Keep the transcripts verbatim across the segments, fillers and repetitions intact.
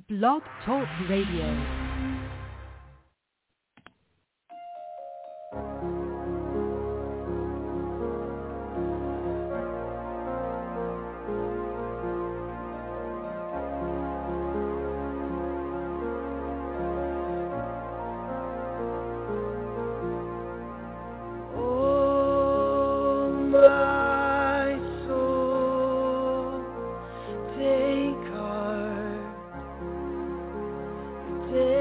Blog Talk Radio. Day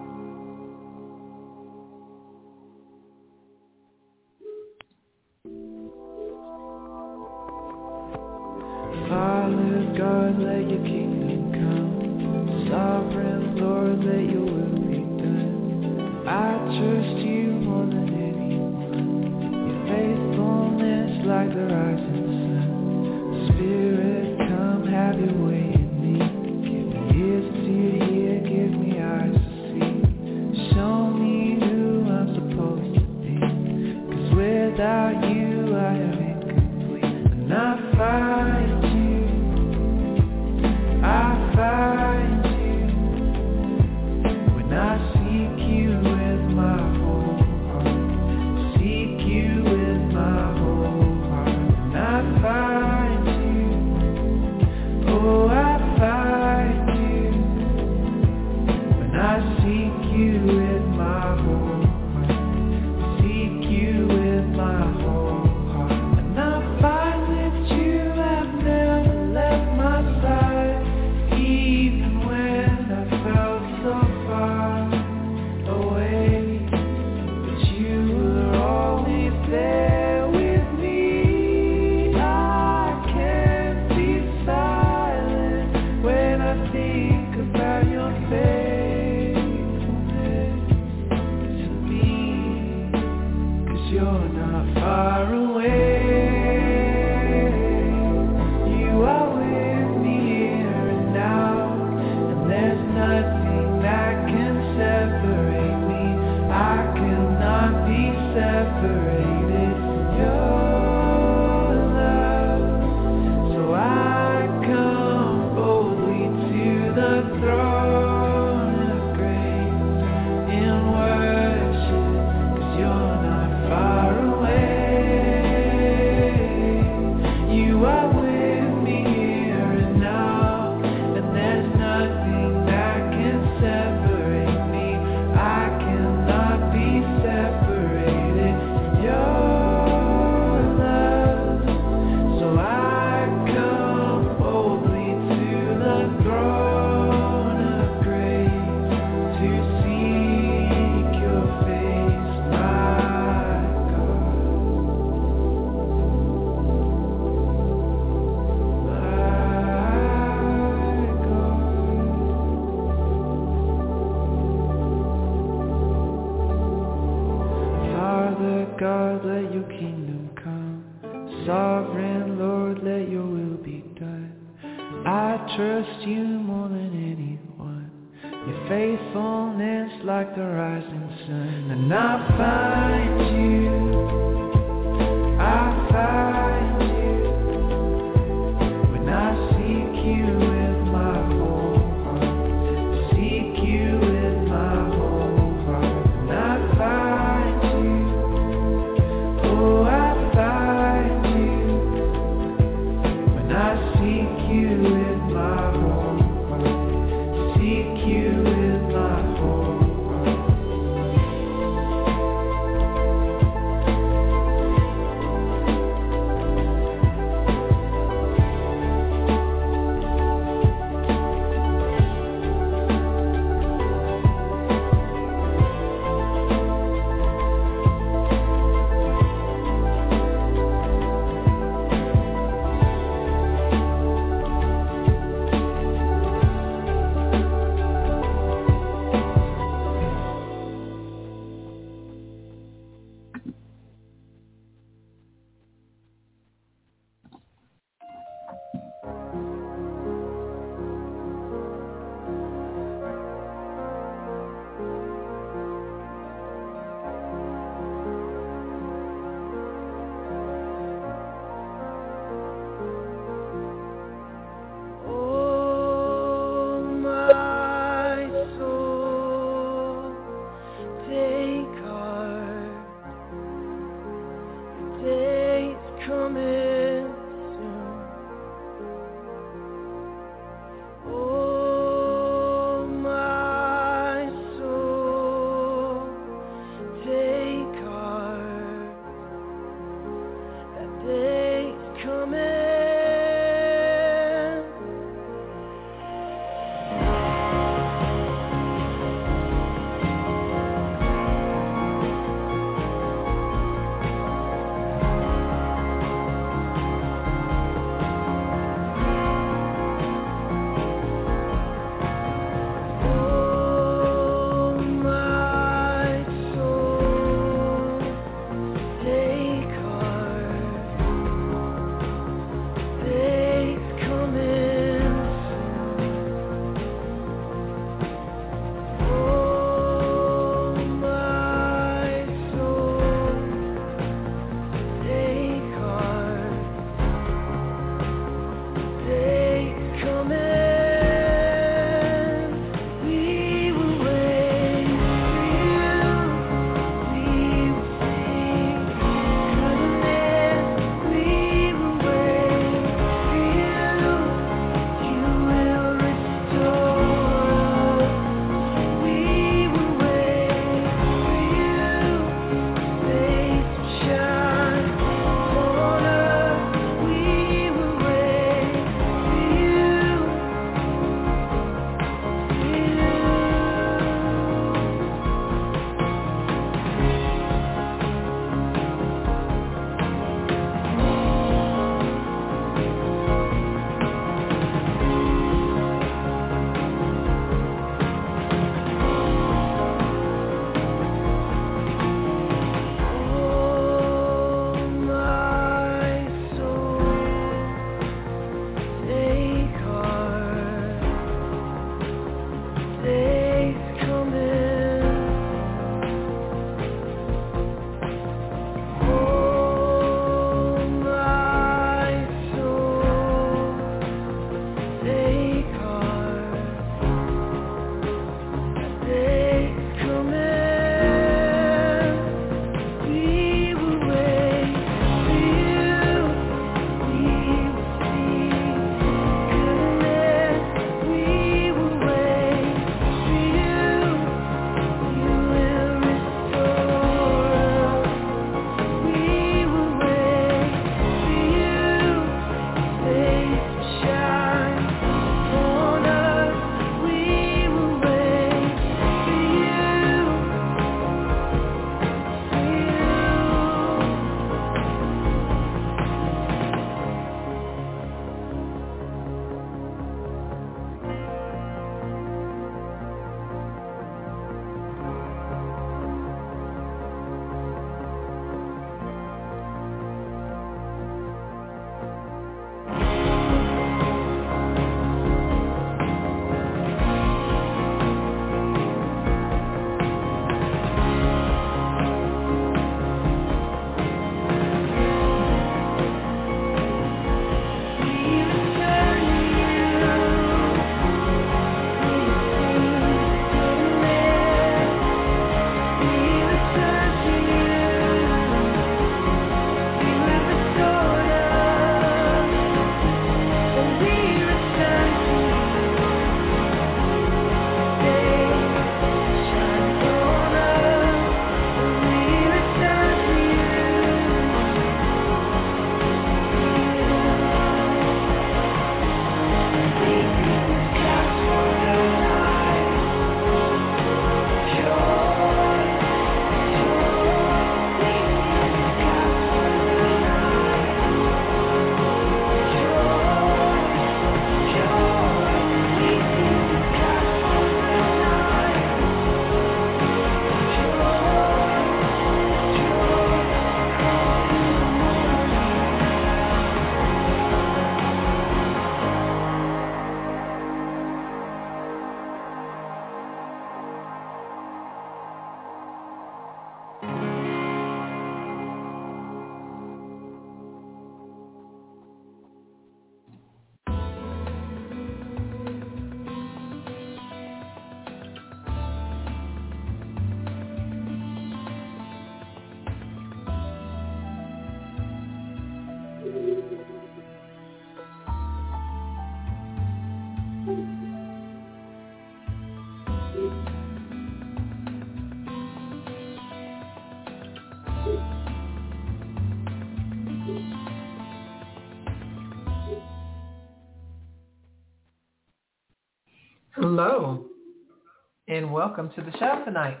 Hello, and welcome to the show tonight.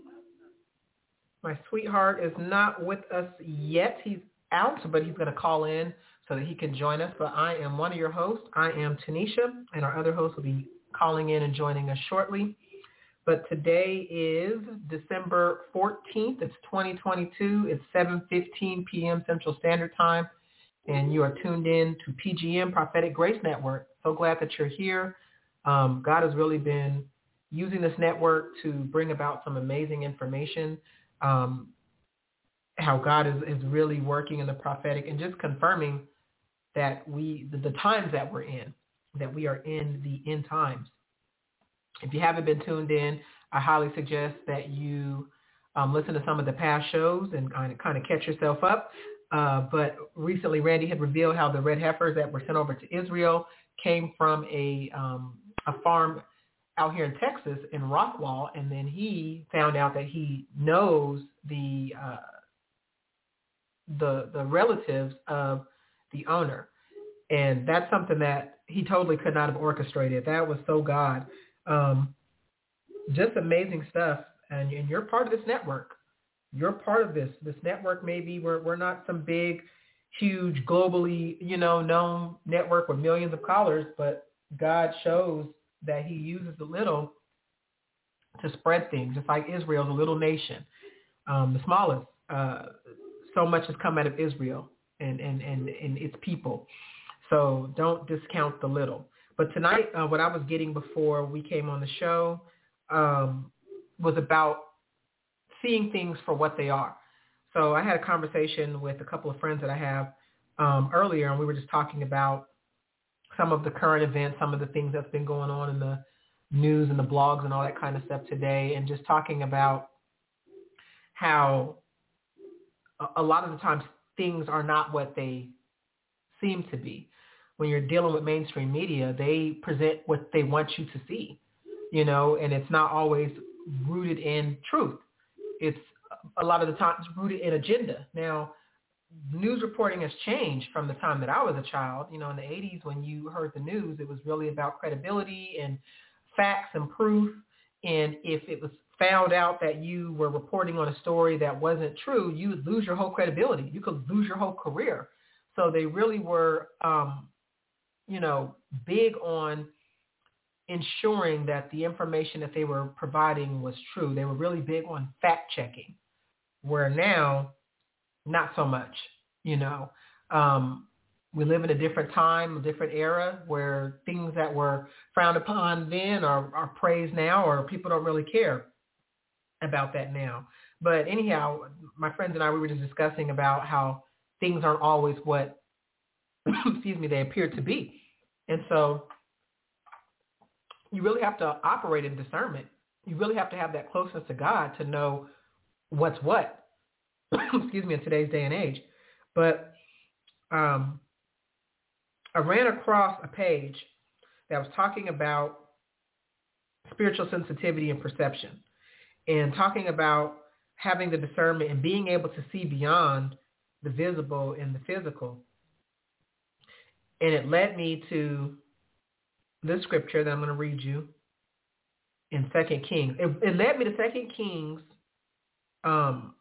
My sweetheart is not with us yet. He's out, but he's going to call in so that he can join us. But I am one of your hosts. I am Tanisha, and our other host will be calling in and joining us shortly. But today is December fourteenth. It's twenty twenty-two. It's seven fifteen p.m. Central Standard Time, and you are tuned in to P G M, Prophetic Grace Network. So glad that you're here. Um, God has really been using this network to bring about some amazing information, um, how God is, is really working in the prophetic and just confirming that we, the, the times that we're in, that we are in the end times. If you haven't been tuned in, I highly suggest that you um, listen to some of the past shows and kind of, kind of catch yourself up. Uh, but recently, Randy had revealed how the red heifers that were sent over to Israel came from a um, a farm out here in Texas in Rockwall, and then he found out that he knows the uh, the the relatives of the owner, and that's something that he totally could not have orchestrated. That was so God. Um, just amazing stuff, and, and you're part of this network. You're part of this. This network, maybe we're we're not some big, huge, globally, you know, known network with millions of callers, but God shows that he uses the little to spread things, just like Israel's a little nation, um, the smallest. Uh, so much has come out of Israel and, and, and, and its people. So don't discount the little. But tonight, uh, what I was getting before we came on the show um, was about seeing things for what they are. So I had a conversation with a couple of friends that I have um, earlier, and we were just talking about some of the current events, some of the things that's been going on in the news and the blogs and all that kind of stuff today, and just talking about how a lot of the times things are not what they seem to be. When you're dealing with mainstream media, they present what they want you to see, you know, and it's not always rooted in truth. It's a lot of the times rooted in agenda. Now, news reporting has changed from the time that I was a child. You know, in the eighties, when you heard the news, it was really about credibility and facts and proof. And if it was found out that you were reporting on a story that wasn't true, you would lose your whole credibility. You could lose your whole career. So they really were, um, you know, big on ensuring that the information that they were providing was true. They were really big on fact checking, where now, not so much, you know. Um, we live in a different time, a different era where things that were frowned upon then are, are praised now, or people don't really care about that now. But anyhow, my friends and I, we were just discussing about how things aren't always what, excuse me, they appear to be. And so you really have to operate in discernment. You really have to have that closeness to God to know what's what. Excuse me, in today's day and age. But um, I ran across a page that was talking about spiritual sensitivity and perception, and talking about having the discernment and being able to see beyond the visible and the physical. And it led me to this scripture that I'm going to read you in Second Kings. It, it led me to Second Kings um,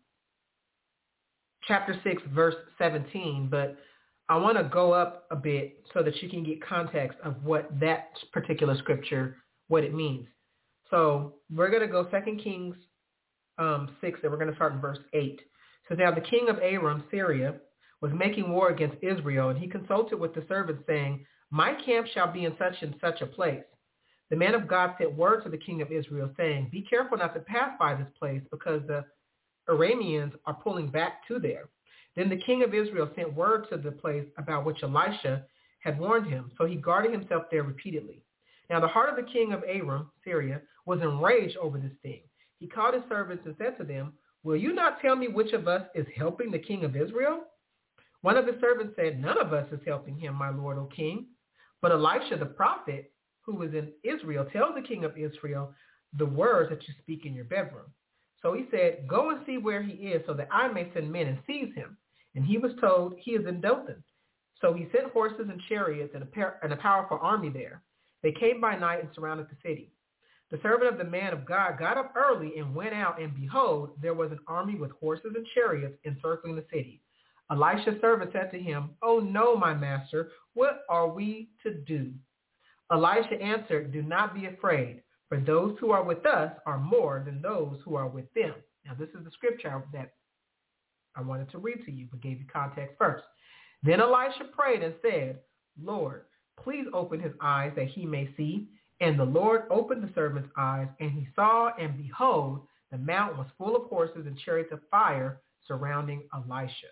chapter six, verse seventeen, but I want to go up a bit so that you can get context of what that particular scripture, what it means. So we're going to go Second Kings um, six, and we're going to start in verse eight. So now the king of Aram, Syria, was making war against Israel, and he consulted with the servants, saying, my camp shall be in such and such a place. The man of God sent word to the king of Israel, saying, be careful not to pass by this place, because the Arameans are pulling back to there. Then the king of Israel sent word to the place about which Elisha had warned him. So he guarded himself there repeatedly. Now the heart of the king of Aram, Syria, was enraged over this thing. He called his servants and said to them, will you not tell me which of us is helping the king of Israel? One of the servants said, none of us is helping him, my lord, O king. But Elisha the prophet, who was in Israel, tells the king of Israel the words that you speak in your bedroom. So he said, go and see where he is, so that I may send men and seize him. And he was told, he is in Dothan. So he sent horses and chariots and a, par- and a powerful army there. They came by night and surrounded the city. The servant of the man of God got up early and went out, and behold, there was an army with horses and chariots encircling the city. Elisha's servant said to him, "Oh no, my master, what are we to do?" Elisha answered, "Do not be afraid, for those who are with us are more than those who are with them." Now, this is the scripture that I wanted to read to you, but gave you context first. Then Elisha prayed and said, "Lord, please open his eyes that he may see." And the Lord opened the servant's eyes, and he saw, and behold, the mountain was full of horses and chariots of fire surrounding Elisha.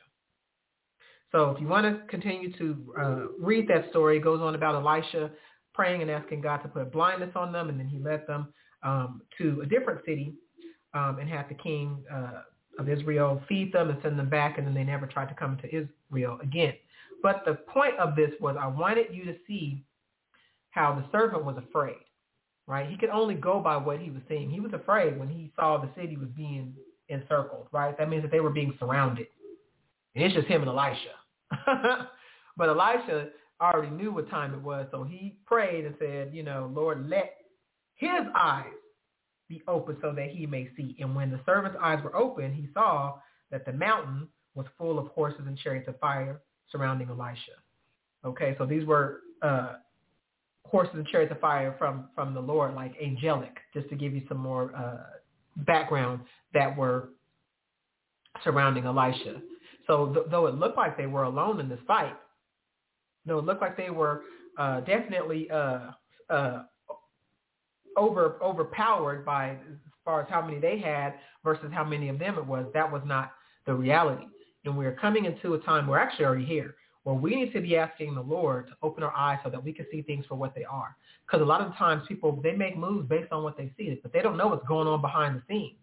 So if you want to continue to uh, read that story, it goes on about Elisha praying and asking God to put blindness on them, and then he led them um, to a different city um, and had the king uh, of Israel feed them and send them back, and then they never tried to come to Israel again. But the point of this was I wanted you to see how the servant was afraid, right? He could only go by what he was seeing. He was afraid when he saw the city was being encircled, right? That means that they were being surrounded. And it's just him and Elisha. But Elisha already knew what time it was, so he prayed and said, you know, Lord, let his eyes be open so that he may see. And when the servant's eyes were open, he saw that the mountain was full of horses and chariots of fire surrounding Elisha. Okay, so these were uh, horses and chariots of fire from, from the Lord, like angelic, just to give you some more uh, background, that were surrounding Elisha. So th- though it looked like they were alone in this fight, though it looked like they were uh, definitely uh, uh, over overpowered by as far as how many they had versus how many of them it was, that was not the reality. And we're coming into a time, we're actually already here, where we need to be asking the Lord to open our eyes so that we can see things for what they are. Because a lot of times people, they make moves based on what they see, but they don't know what's going on behind the scenes.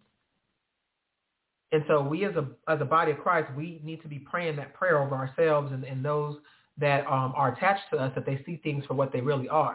And so we as a as a body of Christ, we need to be praying that prayer over ourselves and, and those that um, are attached to us, that they see things for what they really are.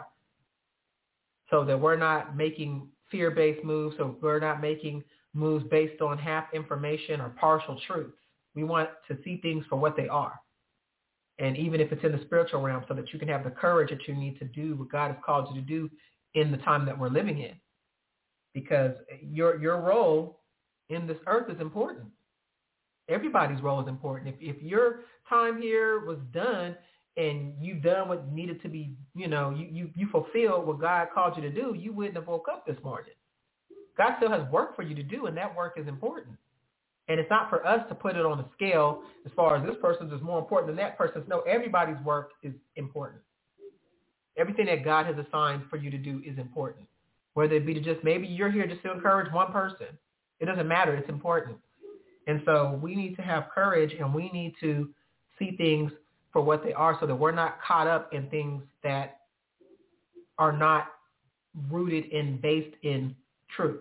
So that we're not making fear-based moves, so we're not making moves based on half information or partial truths. We want to see things for what they are. And even if it's in the spiritual realm, so that you can have the courage that you need to do what God has called you to do in the time that we're living in. Because your your role in this earth is important. Everybody's role is important. If if your time here was done and you've done what needed to be, you know, you, you, you fulfilled what God called you to do, you wouldn't have woke up this morning. God still has work for you to do, and that work is important. And it's not for us to put it on a scale as far as this person's is more important than that person's. No, everybody's work is important. Everything that God has assigned for you to do is important. Whether it be to just, maybe you're here just to encourage one person. It doesn't matter. It's important. And so we need to have courage, and we need to see things for what they are so that we're not caught up in things that are not rooted and based in truth.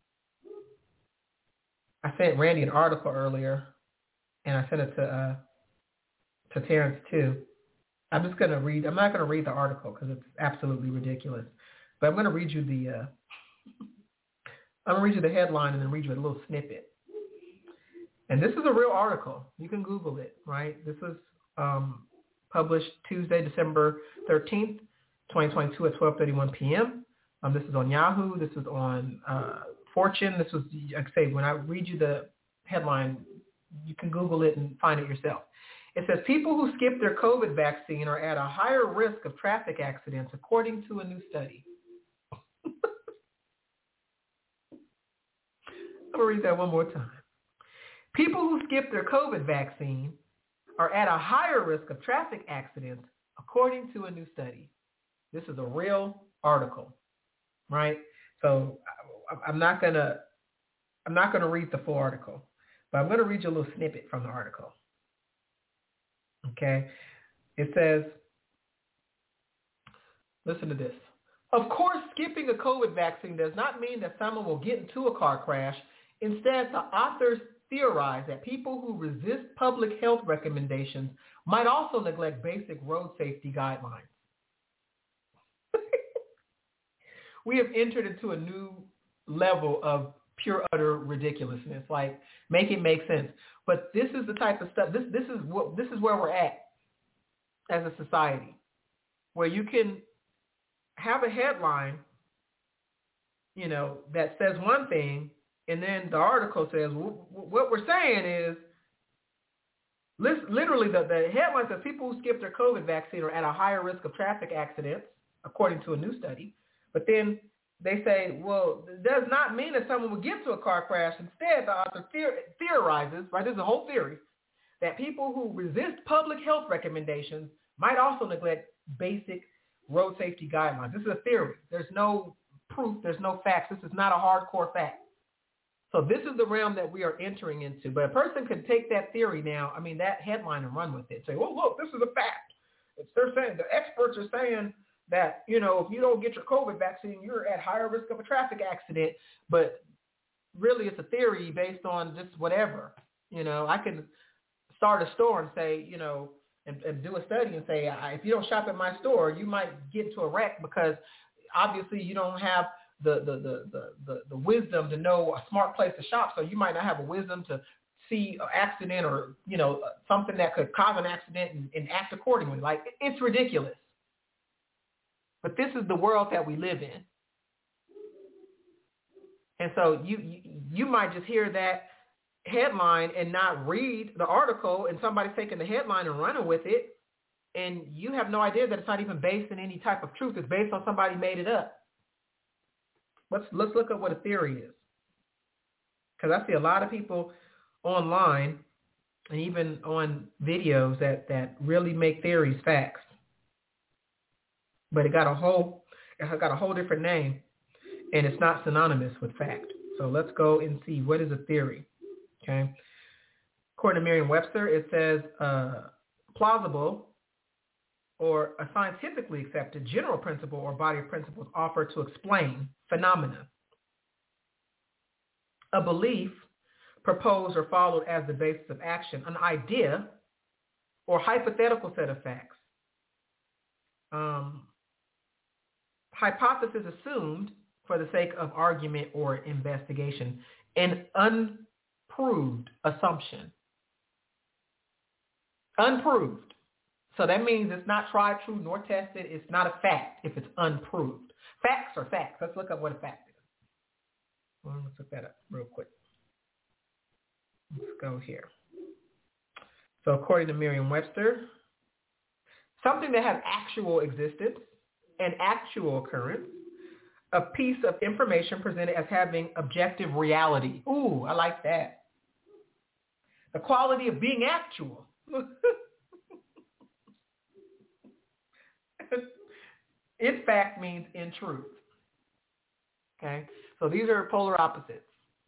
I sent Randy an article earlier, and I sent it to uh, to Terrence too. I'm just going to read. I'm not going to read the article because it's absolutely ridiculous. But I'm going to read you the. Uh, I'm going to read you the headline and then read you a little snippet. And this is a real article. You can Google it, right? This was um, published Tuesday, December thirteenth, twenty twenty-two at twelve thirty-one p.m. Um, this is on Yahoo. This is on uh, Fortune. This was, like I say, when I read you the headline, you can Google it and find it yourself. It says, people who skip their COVID vaccine are at a higher risk of traffic accidents, according to a new study. I'm going to read that one more time. People who skip their COVID vaccine are at a higher risk of traffic accidents, according to a new study. This is a real article, right? So I'm not going to I'm not going to read the full article, but I'm going to read you a little snippet from the article. Okay? It says, listen to this. Of course, skipping a COVID vaccine does not mean that someone will get into a car crash. Instead, the authors theorize that people who resist public health recommendations might also neglect basic road safety guidelines. We have entered into a new level of pure utter ridiculousness. Like, make it make sense. But this is the type of stuff. This this is what this is where we're at as a society, where you can have a headline, you know, that says one thing, and then the article says, what we're saying is, literally the, the headline says people who skip their COVID vaccine are at a higher risk of traffic accidents, according to a new study. But then they say, well, it does not mean that someone will get to a car crash. Instead, the author theorizes, right, there's a whole theory, that people who resist public health recommendations might also neglect basic road safety guidelines. This is a theory. There's no proof. There's no facts. This is not a hardcore fact. So this is the realm that we are entering into. But a person could take that theory now, I mean, that headline and run with it. Say, well, look, this is a fact. It's, they're saying, the experts are saying that, you know, if you don't get your COVID vaccine, you're at higher risk of a traffic accident. But really it's a theory based on just whatever. You know, I could start a store and say, you know, and, and do a study and say, if you don't shop at my store, you might get into a wreck because obviously you don't have the the, the, the, the the wisdom to know a smart place to shop. So you might not have a wisdom to see an accident or, you know, something that could cause an accident and, and act accordingly. Like, it's ridiculous. But this is the world that we live in. And so you, you, you might just hear that headline and not read the article, and somebody's taking the headline and running with it, and you have no idea that it's not even based in any type of truth. It's based on somebody made it up. Let's let's look at what a theory is, because I see a lot of people online and even on videos that, that really make theories facts, but it got a whole it got a whole different name, and it's not synonymous with fact. So let's go and see, what is a theory. Okay. According to Merriam-Webster, it says uh, plausible or a scientifically accepted general principle or body of principles offered to explain phenomena. A belief proposed or followed as the basis of action, an idea or hypothetical set of facts. Um, hypothesis assumed for the sake of argument or investigation. An unproved assumption. Unproved. So that means it's not tried, true, nor tested. It's not a fact if it's unproved. Facts are facts. Let's look up what a fact is. Well, let's look that up real quick. Let's go here. So according to Merriam-Webster, something that has actual existence, an actual occurrence, a piece of information presented as having objective reality. Ooh, I like that. The quality of being actual. In fact means in truth. Okay? So these are polar opposites.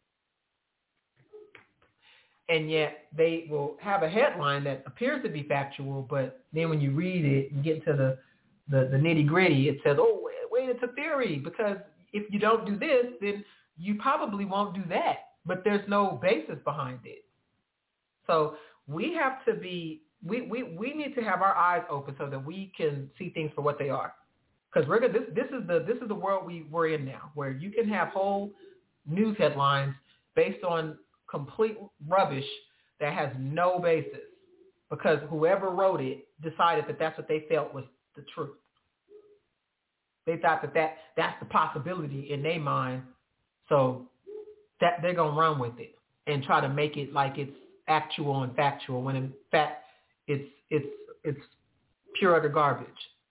And yet they will have a headline that appears to be factual, but then when you read it and get to the, the, the nitty-gritty, it says, oh, wait, it's a theory, because if you don't do this, then you probably won't do that. But there's no basis behind it. So we have to be, we, we, we need to have our eyes open so that we can see things for what they are. Because we're gonna, this this is the this is the world we, we're in now, where you can have whole news headlines based on complete rubbish that has no basis, because whoever wrote it decided that that's what they felt was the truth. They thought that, that that's the possibility in their mind, so that they're gonna run with it and try to make it like it's actual and factual, when in fact it's it's it's pure utter garbage.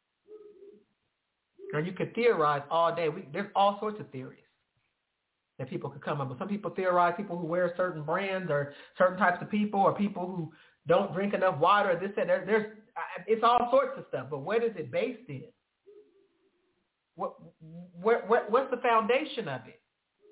Now, you could theorize all day. We, there's all sorts of theories that people could come up with. Some people theorize people who wear certain brands, or certain types of people, or people who don't drink enough water, or this and that. There's, it's all sorts of stuff. But what is it based in? What, what, what, what's the foundation of it?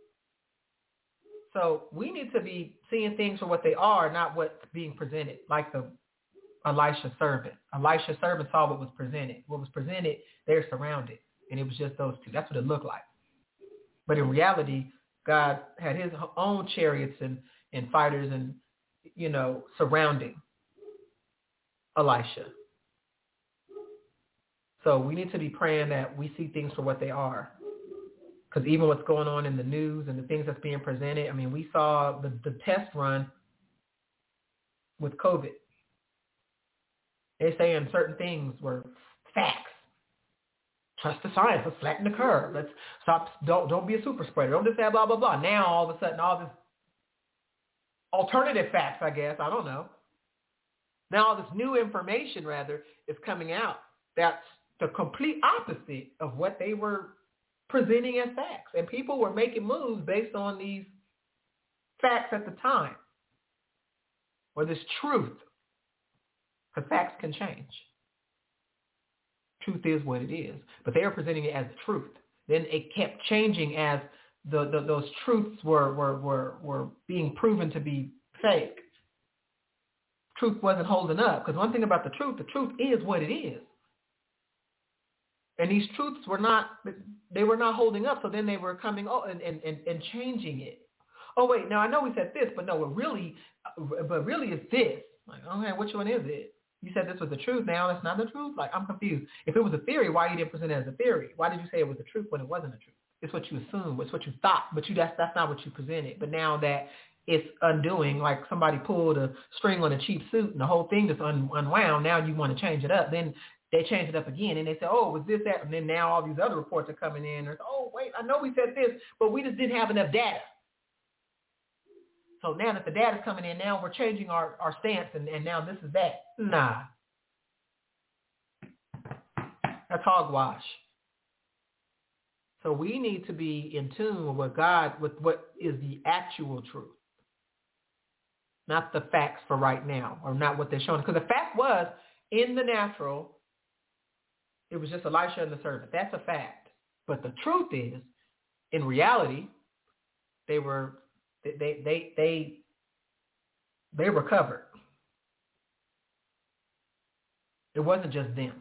So we need to be seeing things for what they are, not what's being presented, like the Elisha servant. Elisha's servant saw what was presented. What was presented, they're surrounded. And it was just those two. That's what it looked like. But in reality, God had his own chariots and, and fighters and, you know, surrounding Elisha. So we need to be praying that we see things for what they are. Because even what's going on in the news and the things that's being presented, I mean, we saw the, the test run with COVID. They're saying certain things were facts, trust the science. Let's flatten the curve. Let's stop. Don't don't be a super spreader. Don't just say blah blah blah. Now all of a sudden, all this alternative facts, I guess, I don't know. Now all this new information, rather, is coming out. That's the complete opposite of what they were presenting as facts. And people were making moves based on these facts at the time, or this truth, because facts can change. Truth is what it is, but they were presenting it as the truth. Then it kept changing as the, the those truths were, were were were being proven to be fake. Truth wasn't holding up, because one thing about the truth, the truth is what it is. And these truths were not, they were not holding up, so then they were coming oh, and, and, and, and changing it. Oh, wait, now I know we said this, but no, it really, but really it's this. Like, okay, which one is it? You said this was the truth, now that's not the truth? Like, I'm confused. If it was a theory, why you didn't present it as a theory? Why did you say it was the truth when it wasn't the truth? It's what you assumed, it's what you thought, but you that's, that's not what you presented. But now that it's undoing, like somebody pulled a string on a cheap suit and the whole thing is un- unwound, now you want to change it up, then they change it up again, and they say, oh, was this that? And then now all these other reports are coming in. And oh, wait, I know we said this, but we just didn't have enough data. So now that the data's coming in, now we're changing our, our stance, and, and now this is that. Nah. That's hogwash. So we need to be in tune with what God, with what is the actual truth. Not the facts for right now, or not what they're showing. Because the fact was, in the natural, it was just Elisha and the servant. That's a fact. But the truth is, in reality, they were they they they they, they were covered. It wasn't just them.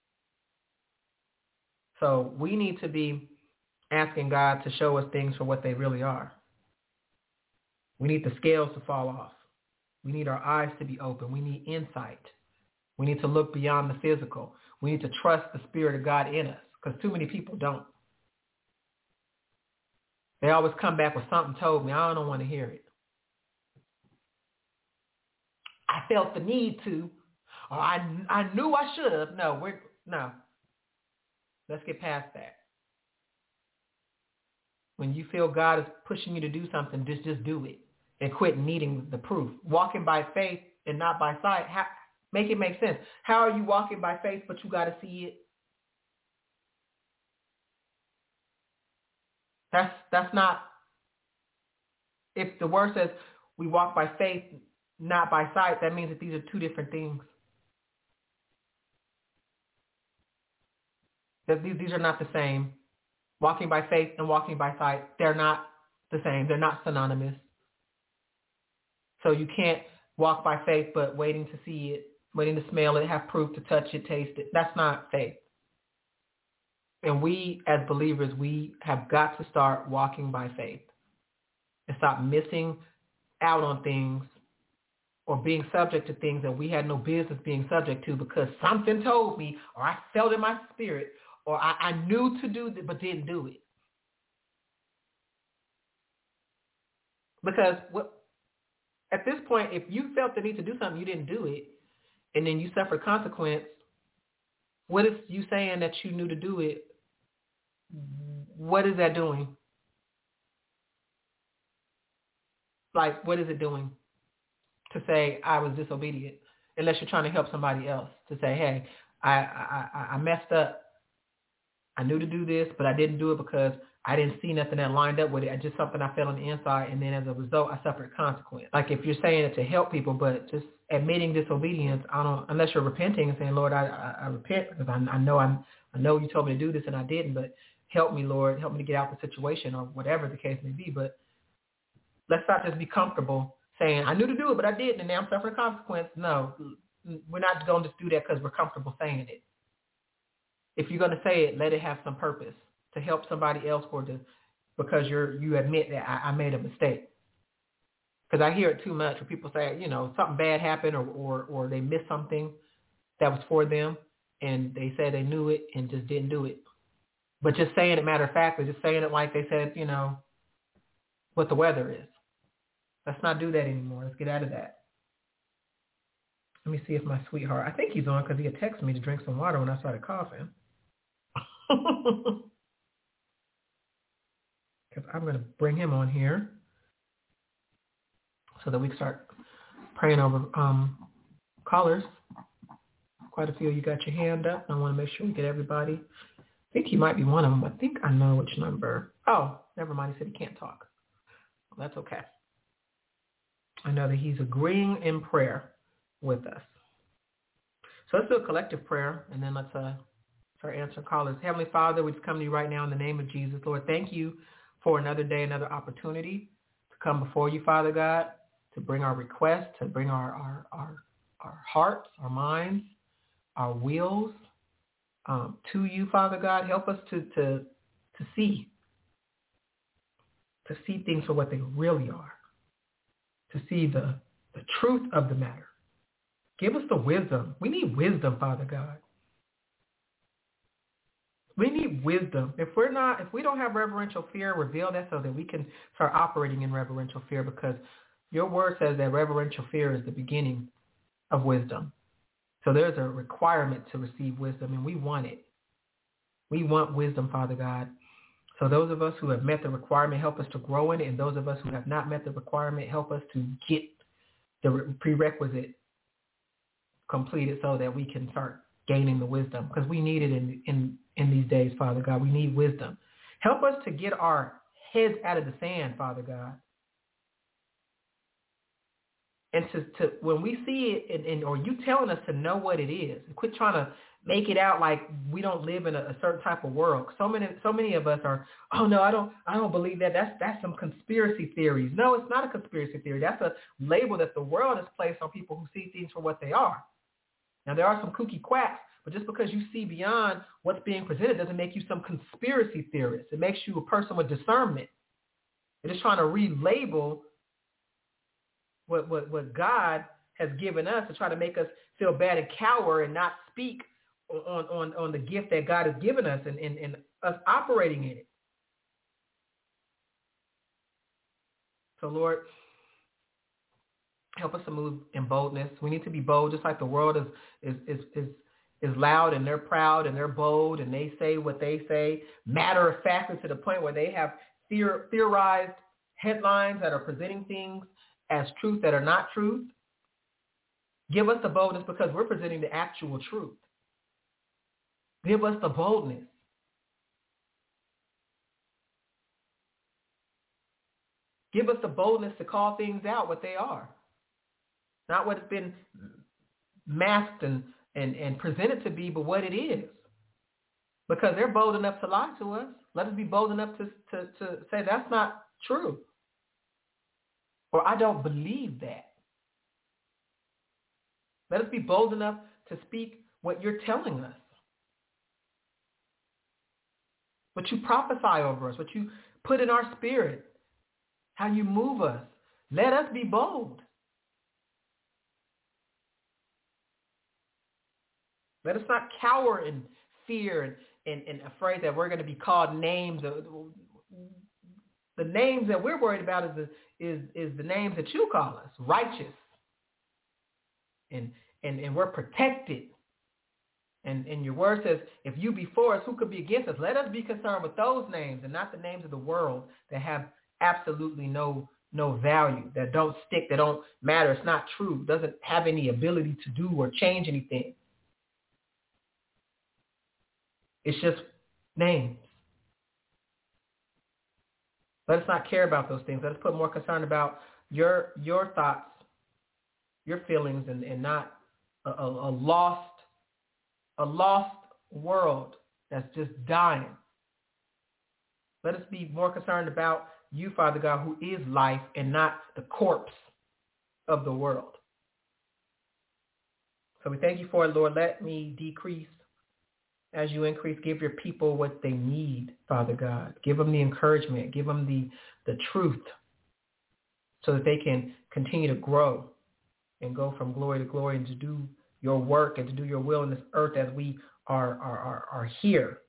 So we need to be asking God to show us things for what they really are. We need the scales to fall off. We need our eyes to be open. We need insight. We need to look beyond the physical. We need to trust the Spirit of God in us, because too many people don't. They always come back with something told me. I don't want to hear it. I felt the need to, or I, I knew I should have. No, we're, no. Let's get past that. When you feel God is pushing you to do something, just, just do it and quit needing the proof. Walking by faith and not by sight. How, make it make sense. How are you walking by faith, but you got to see it? That's that's not, if the word says we walk by faith, not by sight, that means that these are two different things. That these, these are not the same. Walking by faith and walking by sight, they're not the same. They're not synonymous. So you can't walk by faith but waiting to see it, waiting to smell it, have proof to touch it, taste it. That's not faith. And we, as believers, we have got to start walking by faith and stop missing out on things or being subject to things that we had no business being subject to because something told me, or I felt in my spirit, or I, I knew to do it but didn't do it. Because what, at this point, if you felt the need to do something, you didn't do it, and then you suffered consequence, what is you saying that you knew to do it? What is that doing? Like, what is it doing to say I was disobedient? Unless you're trying to help somebody else to say, hey, I, I, I messed up. I knew to do this, but I didn't do it because I didn't see nothing that lined up with it. I just something I felt on the inside, and then as a result, I suffered consequence. Like if you're saying it to help people, but just admitting disobedience, I don't, unless you're repenting and saying, Lord, I, I, I repent because I, I know I'm, I know you told me to do this and I didn't, but help me, Lord, help me to get out the situation or whatever the case may be. But let's not just be comfortable saying, I knew to do it, but I didn't, and now I'm suffering consequence. No, we're not going to just do that because we're comfortable saying it. If you're going to say it, let it have some purpose to help somebody else or to, because you're, you admit that I, I made a mistake. Because I hear it too much where people say, you know, something bad happened or, or, or they missed something that was for them and they said they knew it and just didn't do it. But just saying it matter of fact, just saying it like they said, you know, what the weather is. Let's not do that anymore. Let's get out of that. Let me see if my sweetheart, I think he's on because he had texted me to drink some water when I started coughing. Because I'm going to bring him on here so that we can start praying over um, callers. Quite a few of you got your hand up. I want to make sure we get everybody. I think he might be one of them. I think I know which number. Oh, never mind. He said he can't talk. Well, that's okay. I know that he's agreeing in prayer with us. So let's do a collective prayer, and then let's uh, start answering callers. Heavenly Father, we just come to you right now in the name of Jesus. Lord, thank you for another day, another opportunity to come before you, Father God, to bring our requests, to bring our, our, our, our hearts, our minds, our wills um, to you, Father God. Help us to, to, to see, to see things for what they really are, to see the, the truth of the matter. Give us the wisdom. We need wisdom, Father God. We need wisdom. If we're not, if we don't have reverential fear, reveal that so that we can start operating in reverential fear, because your word says that reverential fear is the beginning of wisdom. So there's a requirement to receive wisdom, and we want it. We want wisdom, Father God. So those of us who have met the requirement, help us to grow in it, and those of us who have not met the requirement, help us to get the prerequisite completed so that we can start gaining the wisdom, because we need it in, in, in these days, Father God. We need wisdom. Help us to get our heads out of the sand, Father God. And to, to when we see it, and, and or you telling us to know what it is, and quit trying to make it out like we don't live in a, a certain type of world. So many, so many of us are, oh no, I don't, I don't believe that. That's that's some conspiracy theories. No, it's not a conspiracy theory. That's a label that the world has placed on people who see things for what they are. Now, there are some kooky quacks, but just because you see beyond what's being presented doesn't make you some conspiracy theorist. It makes you a person with discernment. It is trying to relabel what, what, what God has given us to try to make us feel bad and cower and not speak on, on, on the gift that God has given us and, and, and us operating in it. So, Lord, help us to move in boldness. We need to be bold, just like the world is is is is, is loud and they're proud and they're bold and they say what they say, matter of factly, to the point where they have theor- theorized headlines that are presenting things as truth that are not truth. Give us the boldness because we're presenting the actual truth. Give us the boldness. Give us the boldness to call things out what they are. Not what it's been masked and, and, and presented to be, but what it is. Because they're bold enough to lie to us. Let us be bold enough to, to, to say that's not true. Or I don't believe that. Let us be bold enough to speak what you're telling us. What you prophesy over us, what you put in our spirit, how you move us. Let us be bold. Let us not cower in fear and, and, and afraid that we're going to be called names. The names that we're worried about is the, is, is the names that you call us, righteous. And, and, and we're protected. And, and your word says, if you be for us, who could be against us? Let us be concerned with those names and not the names of the world that have absolutely no no value, that don't stick, that don't matter. It's not true. Doesn't have any ability to do or change anything. It's just names. Let us not care about those things. Let us put more concern about your your thoughts, your feelings, and, and not a, a, a lost a lost world that's just dying. Let us be more concerned about you, Father God, who is life and not the corpse of the world. So we thank you for it, Lord. Let me decrease as you increase. Give your people what they need, Father God. Give them the encouragement. Give them the, the truth so that they can continue to grow and go from glory to glory and to do your work and to do your will in this earth as we are, are, are, are here,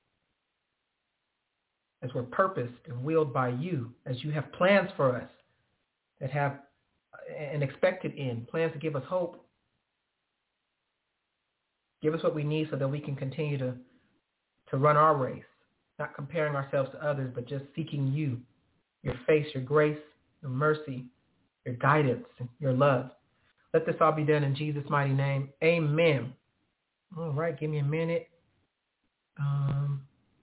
as we're purposed and willed by you, as you have plans for us that have an expected end, plans to give us hope. Give us what we need so that we can continue to, to run our race, not comparing ourselves to others, but just seeking you, your face, your grace, your mercy, your guidance, your love. Let this all be done in Jesus' mighty name. Amen. All right, give me a minute. Um,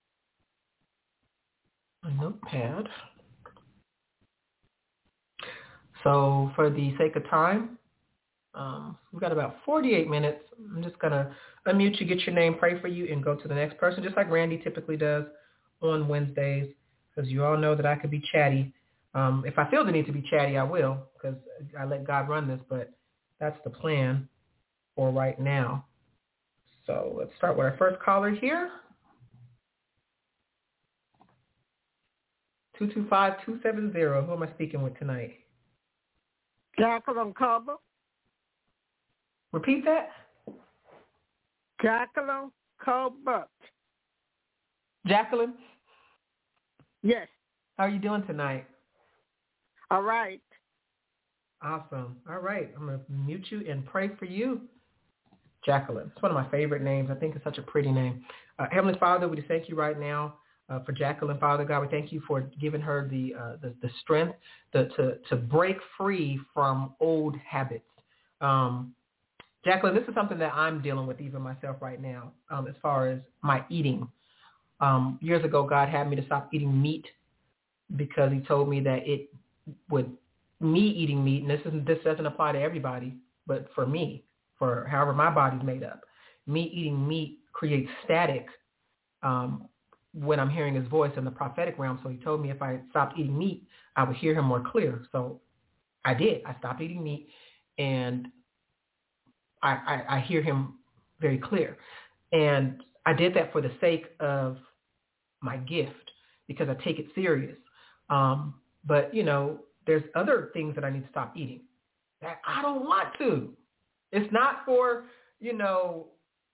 a notepad. So for the sake of time, um, we've got about forty-eight minutes. I'm just going to unmute you, get your name, pray for you, and go to the next person, just like Randy typically does on Wednesdays, because you all know that I could be chatty. Um, if I feel the need to be chatty, I will, because I let God run this, but that's the plan for right now. So let's start with our first caller here. two two five, two seven zero. Who am I speaking with tonight? Jacqueline Colbert. Repeat that. Jacqueline Colbert. Jacqueline? Yes. How are you doing tonight? All right. Awesome. All right. I'm going to mute you and pray for you. Jacqueline. It's one of my favorite names. I think it's such a pretty name. Uh, Heavenly Father, we just thank you right now uh, for Jacqueline, Father God. We thank you for giving her the uh, the, the strength to, to, to break free from old habits. Um, Jacqueline, this is something that I'm dealing with even myself right now um, as far as my eating. Um, years ago, God had me to stop eating meat because he told me that it would, me eating meat, and this isn't, this doesn't apply to everybody, but for me, for however my body's made up, me eating meat creates static um, when I'm hearing his voice in the prophetic realm. So he told me if I stopped eating meat, I would hear him more clear. So I did. I stopped eating meat, and I, I, I hear him very clear. And I did that for the sake of my gift because I take it serious. Um, but, you know, there's other things that I need to stop eating that I don't want to. It's not for, you know,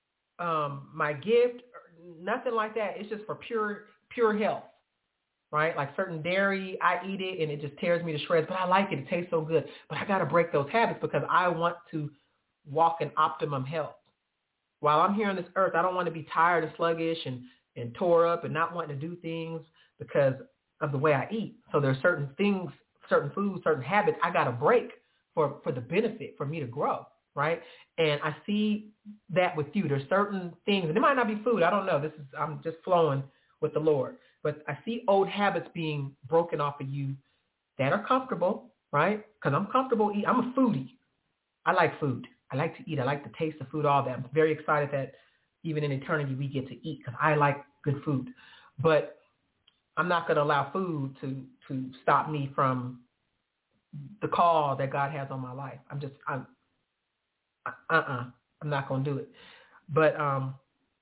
um, my gift, nothing like that. It's just for pure, pure health, right? Like certain dairy, I eat it and it just tears me to shreds, but I like it. It tastes so good. But I got to break those habits because I want to walk in optimum health. While I'm here on this earth, I don't want to be tired and sluggish and, and tore up and not wanting to do things because of the way I eat. So there's certain things, certain foods, certain habits I got to break for, for the benefit, for me to grow, right? And I see that with you. There's certain things, and it might not be food. I don't know. This is, I'm just flowing with the Lord. But I see old habits being broken off of you that are comfortable, right? Because I'm comfortable eating. I'm a foodie. I like food. I like to eat. I like the taste of food, all that. I'm very excited that even in eternity we get to eat because I like good food. But I'm not going to allow food to, to stop me from the call that God has on my life. I'm just, I'm, uh-uh, I'm not going to do it. But um,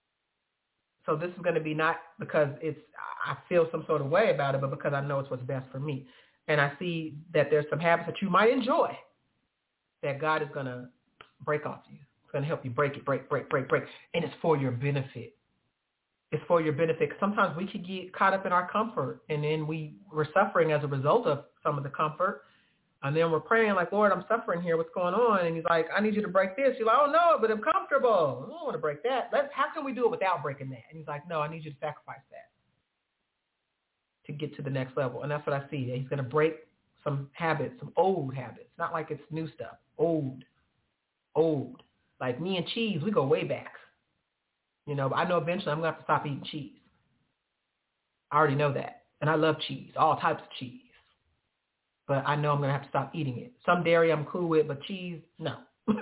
so this is going to be not because it's, I feel some sort of way about it, but because I know it's what's best for me. And I see that there's some habits that you might enjoy that God is going to break off you. It's going to help you break it, break, break, break, break. And it's for your benefit. It's for your benefit. Sometimes we could get caught up in our comfort, and then we, we're suffering as a result of some of the comfort. And then we're praying like, Lord, I'm suffering here. What's going on? And he's like, I need you to break this. You're like, oh, no, but I'm comfortable. I don't want to break that. Let's, how can we do it without breaking that? And he's like, no, I need you to sacrifice that to get to the next level. And that's what I see. He's going to break some habits, some old habits. Not like it's new stuff. Old. Old. Like me and cheese, we go way back. You know, but I know eventually I'm going to have to stop eating cheese. I already know that. And I love cheese, all types of cheese. But I know I'm going to have to stop eating it. Some dairy I'm cool with, but cheese, no.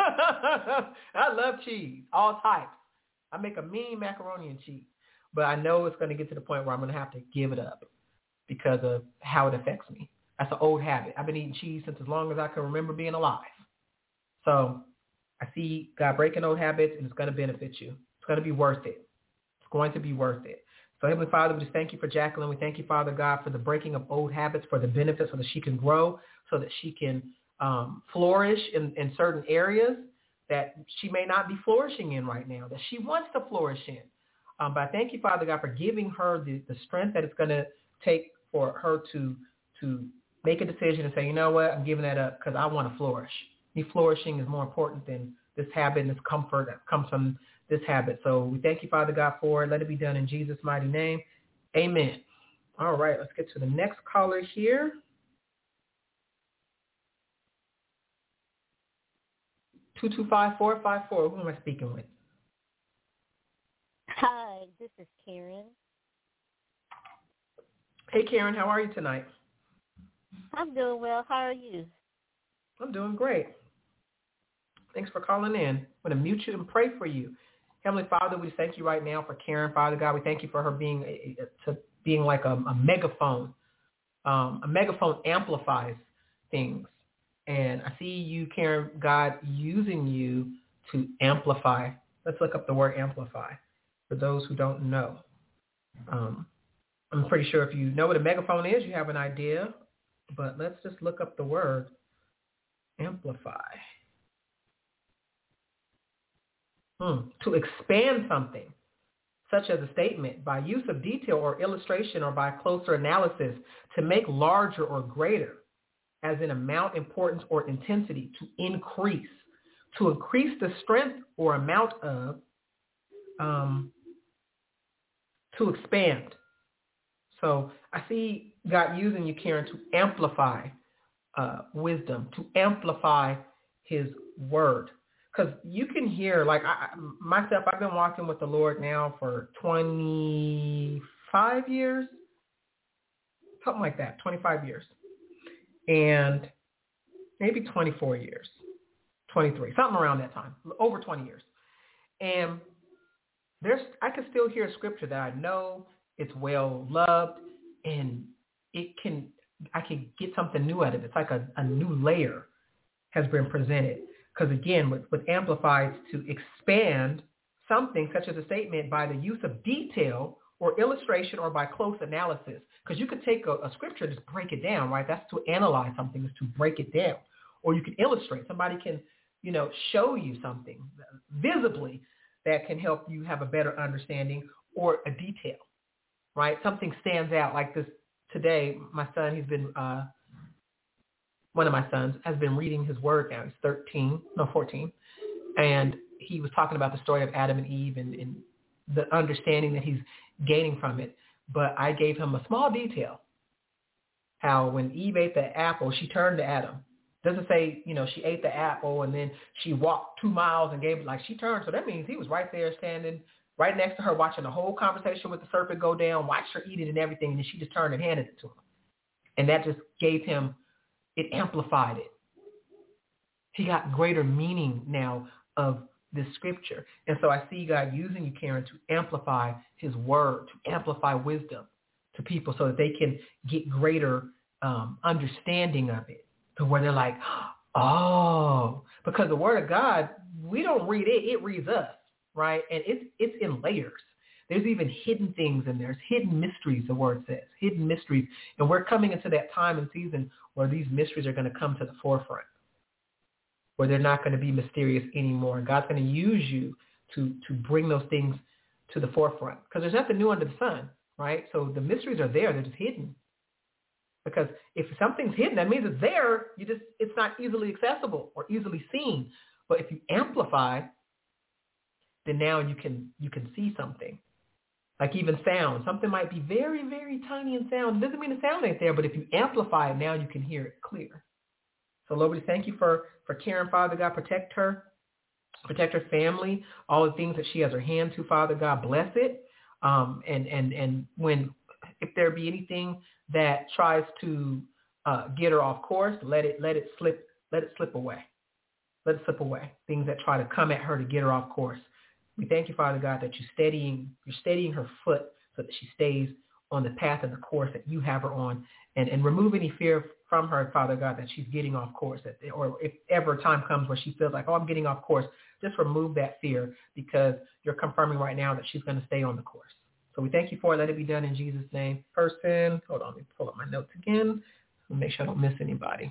I love cheese, all types. I make a mean macaroni and cheese. But I know it's going to get to the point where I'm going to have to give it up because of how it affects me. That's an old habit. I've been eating cheese since as long as I can remember being alive. So I see God breaking old habits, and it's going to benefit you. It's going to be worth it. It's going to be worth it. So Heavenly Father, we just thank you for Jacqueline. We thank you, Father God, for the breaking of old habits, for the benefits so that she can grow, so that she can um, flourish in, in certain areas that she may not be flourishing in right now, that she wants to flourish in. Um, but I thank you, Father God, for giving her the, the strength that it's going to take for her to to make a decision and say, you know what, I'm giving that up because I want to flourish. Me flourishing is more important than this habit and this comfort that comes from this habit. So we thank you, Father God, for it. Let it be done in Jesus' mighty name. Amen. All right, let's get to the next caller here. two two five, four five four. Who am I speaking with? Hi, this is Karen. Hey, Karen, how are you tonight? I'm doing well. How are you? I'm doing great. Thanks for calling in. I'm going to mute you and pray for you. Heavenly Father, we thank you right now for Karen, Father God. We thank you for her being a, a, to being like a, a megaphone. Um, a megaphone amplifies things. And I see you, Karen, God, using you to amplify. Let's look up the word amplify for those who don't know. Um, I'm pretty sure if you know what a megaphone is, you have an idea. But let's just look up the word amplify. Hmm. To expand something, such as a statement, by use of detail or illustration or by closer analysis, to make larger or greater, as in amount, importance, or intensity, to increase, to increase the strength or amount of, um, to expand. So I see God using you, Karen, to amplify uh, wisdom, to amplify his word. Because you can hear, like I, myself, I've been walking with the Lord now for twenty-five years, something like that, twenty-five years. And maybe twenty-four years, twenty-three, something around that time, over twenty years. And there's, I can still hear scripture that I know, it's well loved, and it can, I can get something new out of it. It's like a, a new layer has been presented. Because again, with, with amplifies to expand something such as a statement by the use of detail or illustration or by close analysis. Because you could take a, a scripture and just break it down, right? That's to analyze something, is to break it down. Or you can illustrate. Somebody can, you know, show you something visibly that can help you have a better understanding, or a detail, right? Something stands out like this today. My son, he's been, uh, one of my sons has been reading his word now. He's thirteen, no, fourteen. And he was talking about the story of Adam and Eve and, and the understanding that he's gaining from it. But I gave him a small detail, how when Eve ate the apple, she turned to Adam. Doesn't say, you know, she ate the apple and then she walked two miles and gave it, like she turned. So that means he was right there standing right next to her, watching the whole conversation with the serpent go down, watched her eat it and everything. And then she just turned and handed it to him. And that just gave him, it amplified it. He got greater meaning now of this scripture. And so I see God using you, Karen, to amplify his word, to amplify wisdom to people so that they can get greater um, understanding of it, to where they're like, oh, because the word of God, we don't read it, it reads us, right? And it's it's in layers. There's even hidden things in there. There's hidden mysteries, the word says, hidden mysteries. And we're coming into that time and season where these mysteries are going to come to the forefront, where they're not going to be mysterious anymore. God's going to use you to, to bring those things to the forefront, because there's nothing new under the sun, right? So the mysteries are there. They're just hidden. Because if something's hidden, that means it's there. You just, it's not easily accessible or easily seen. But if you amplify, then now you can, you can see something. Like even sound. Something might be very, very tiny in sound. It doesn't mean the sound ain't there, but if you amplify it, now you can hear it clear. So Lord, we thank you for, for Karen, Father God. Protect her. Protect her family. All the things that she has her hand to, Father God. Bless it. Um, and, and, and when, if there be anything that tries to uh, get her off course, let it, let it slip, let it slip away. Let it slip away. Things that try to come at her to get her off course. We thank you, Father God, that you're steadying, you're steadying her foot so that she stays on the path and the course that you have her on, and, and remove any fear from her, Father God, that she's getting off course, that, or if ever a time comes where she feels like, oh, I'm getting off course, just remove that fear, because you're confirming right now that she's going to stay on the course. So we thank you for it. Let it be done in Jesus' name. Person, hold on, let me pull up my notes again. Make sure I don't miss anybody.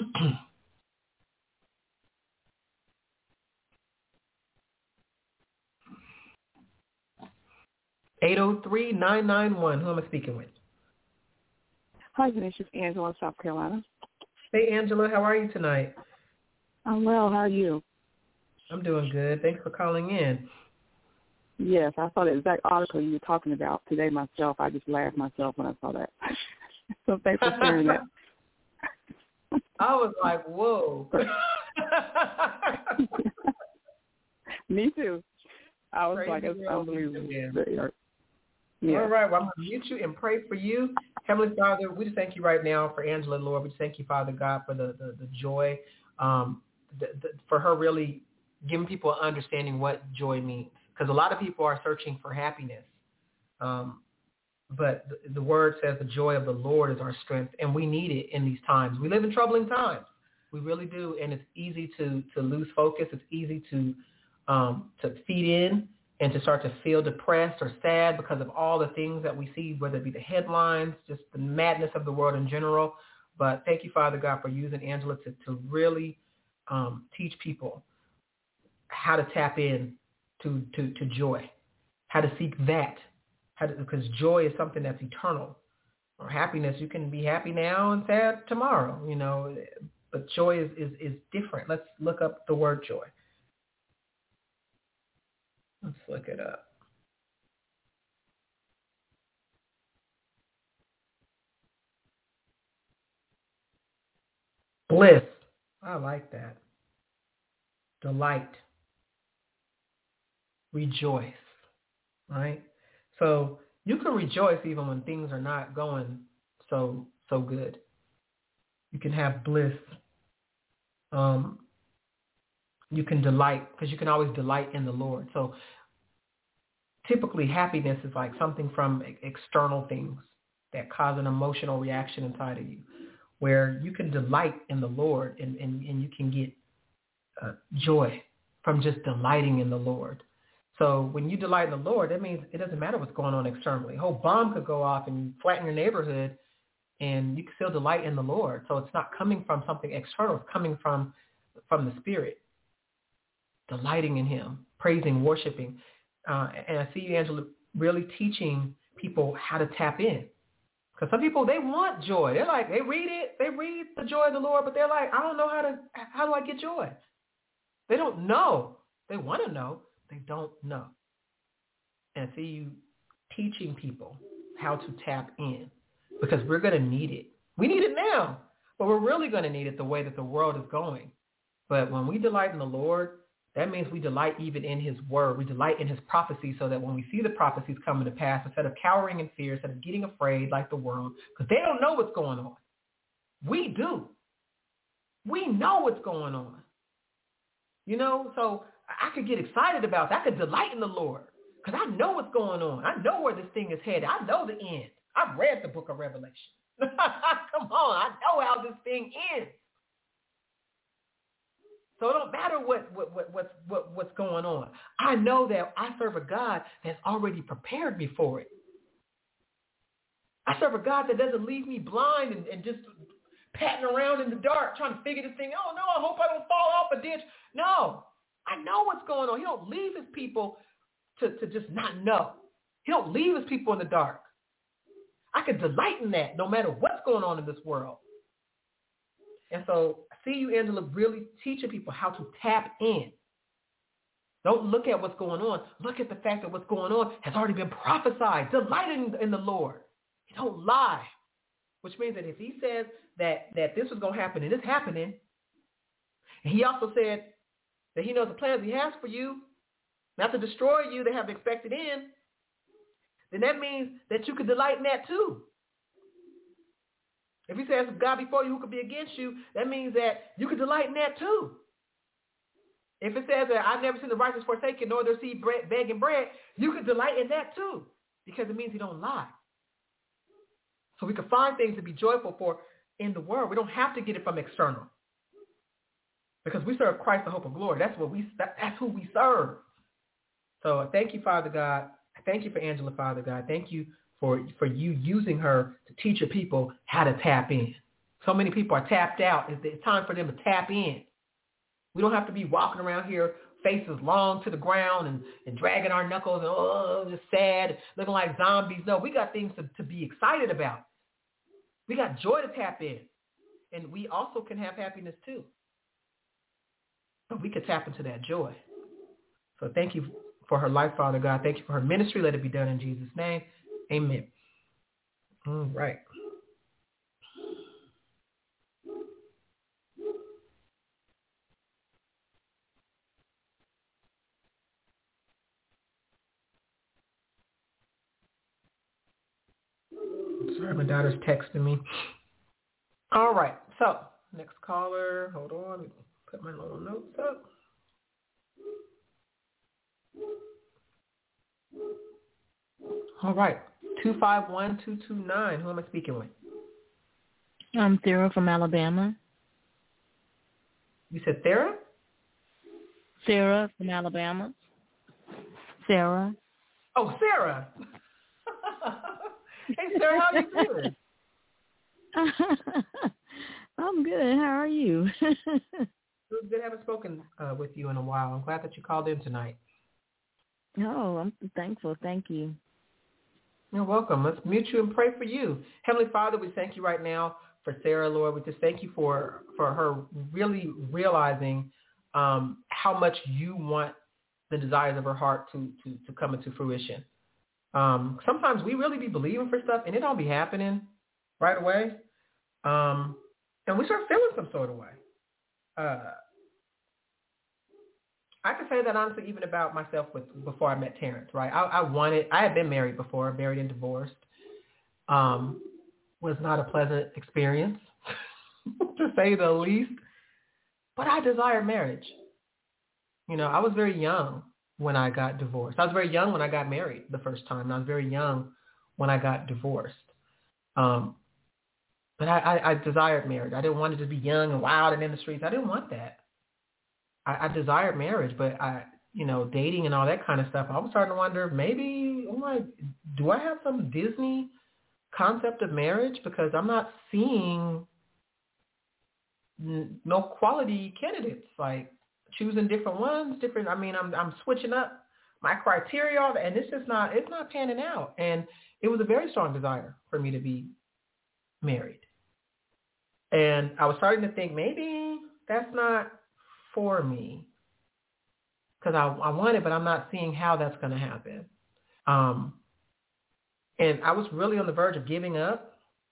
eight oh three, nine nine one. Who am I speaking with? Hi, this is Angela, South Carolina. Hey, Angela. How are you tonight? I'm well. How are you? I'm doing good. Thanks for calling in. Yes, I saw the exact article you were talking about today myself. I just laughed myself when I saw that. So thanks for sharing that. I was like, whoa. Me too. I was Crazy like, it's girl. unbelievable. Yeah. Yeah. All right. Well, I'm going to mute you and pray for you. Heavenly Father, we just thank you right now for Angela, Lord. We just thank you, Father God, for the, the, the joy, um, the, the, for her really giving people an understanding what joy means. Because a lot of people are searching for happiness. Um, but the, the word says the joy of the Lord is our strength, and we need it in these times. We live in troubling times. We really do, and it's easy to, to lose focus. It's easy to um, to feed in and to start to feel depressed or sad because of all the things that we see, whether it be the headlines, just the madness of the world in general. But thank you, Father God, for using Angela to, to really um, teach people how to tap in to, to, to joy, how to seek that, how to, because joy is something that's eternal. Or happiness, you can be happy now and sad tomorrow, you know, but joy is, is, is different. Let's look up the word joy. Let's look it up. Bliss. I like that. Delight. Rejoice. Right? So you can rejoice even when things are not going so so good. You can have bliss. Um, you can delight, because you can always delight in the Lord. So typically happiness is like something from external things that cause an emotional reaction inside of you, where you can delight in the Lord, and, and, and you can get uh, joy from just delighting in the Lord. So when you delight in the Lord, that means it doesn't matter what's going on externally. A whole bomb could go off and flatten your neighborhood, and you can still delight in the Lord. So it's not coming from something external. It's coming from, from the Spirit, delighting in him, praising, worshiping. Uh, and I see you, Angela, really teaching people how to tap in. Because some people, they want joy. They're like, they read it, they read the joy of the Lord, but they're like, I don't know how to, how do I get joy? They don't know. They want to know. They don't know. And I see you teaching people how to tap in, because we're going to need it. We need it now, but we're really going to need it the way that the world is going. But when we delight in the Lord, that means we delight even in his word. We delight in his prophecy, so that when we see the prophecies coming to pass, instead of cowering in fear, instead of getting afraid like the world, because they don't know what's going on. We do. We know what's going on. You know, so I could get excited about that. I could delight in the Lord, because I know what's going on. I know where this thing is headed. I know the end. I've read the book of Revelation. Come on. I know how this thing ends. So it don't matter what, what, what, what, what, what's going on. I know that I serve a God that's already prepared me for it. I serve a God that doesn't leave me blind and, and just patting around in the dark trying to figure this thing. Oh, no, I hope I don't fall off a ditch. No, I know what's going on. He don't leave his people to, to just not know. He don't leave his people in the dark. I can delight in that no matter what's going on in this world. And so I see you, Angela, really teaching people how to tap in. Don't look at what's going on. Look at the fact that what's going on has already been prophesied. Delight in, in the Lord. He don't lie. Which means that if he says that, that this was going to happen and it's happening, and he also said that he knows the plans he has for you, not to destroy you, they have expected in, then that means that you could delight in that too. If he says God before you, who could be against you, that means that you could delight in that too. If it says that I've never seen the righteous forsaken, nor their seed bread, begging bread, you could delight in that too, because it means he don't lie. So we can find things to be joyful for in the world. We don't have to get it from external, because we serve Christ, the hope of glory. That's what we. That, that's who we serve. So thank you, Father God. Thank you for Angela, Father God. Thank you for, for you using her to teach your people how to tap in. So many people are tapped out. It's, it's time for them to tap in. We don't have to be walking around here faces long to the ground and, and dragging our knuckles and, oh, just sad, looking like zombies. No, we got things to, to be excited about. We got joy to tap in. And we also can have happiness too. But we could tap into that joy. So thank you for her life, Father God. Thank you for her ministry. Let it be done in Jesus' name. Amen. All right. Sorry, my daughter's texting me. All right. So, next caller. Hold on. Let me put my little notes up. All right. two five one, two two nine. Who am I speaking with? I'm Sarah from Alabama. You said Sarah? Sarah from Alabama. Sarah. Oh, Sarah. Hey, Sarah, how are you doing? I'm good. How are you? It was good having spoken uh, with you in a while. I'm glad that you called in tonight. Oh, I'm thankful. Thank you. You're welcome. Let's mute you and pray for you. Heavenly Father, we thank you right now for Sarah, Lord. We just thank you for, for her really realizing um, how much you want the desires of her heart to, to, to come into fruition. Um, sometimes we really be believing for stuff and it don't be happening right away. Um, and we start feeling some sort of way. Uh, I can say that honestly even about myself with before I met Terrence, right? I, I wanted, I had been married before, married and divorced. Um, was not a pleasant experience, to say the least. But I desired marriage. You know, I was very young when I got divorced. I was very young when I got married the first time. And I was very young when I got divorced. Um, but I, I, I desired marriage. I didn't want to just be young and wild and in the streets. I didn't want that. I, I desired marriage, but I, you know, dating and all that kind of stuff, I was starting to wonder, maybe, oh my, do I have some Disney concept of marriage? Because I'm not seeing n- no quality candidates, like choosing different ones, different, I mean, I'm I'm switching up my criteria, and it's just not, it's not panning out. And it was a very strong desire for me to be married. And I was starting to think maybe that's not for me, because I, I want it, but I'm not seeing how that's going to happen. Um, and I was really on the verge of giving up,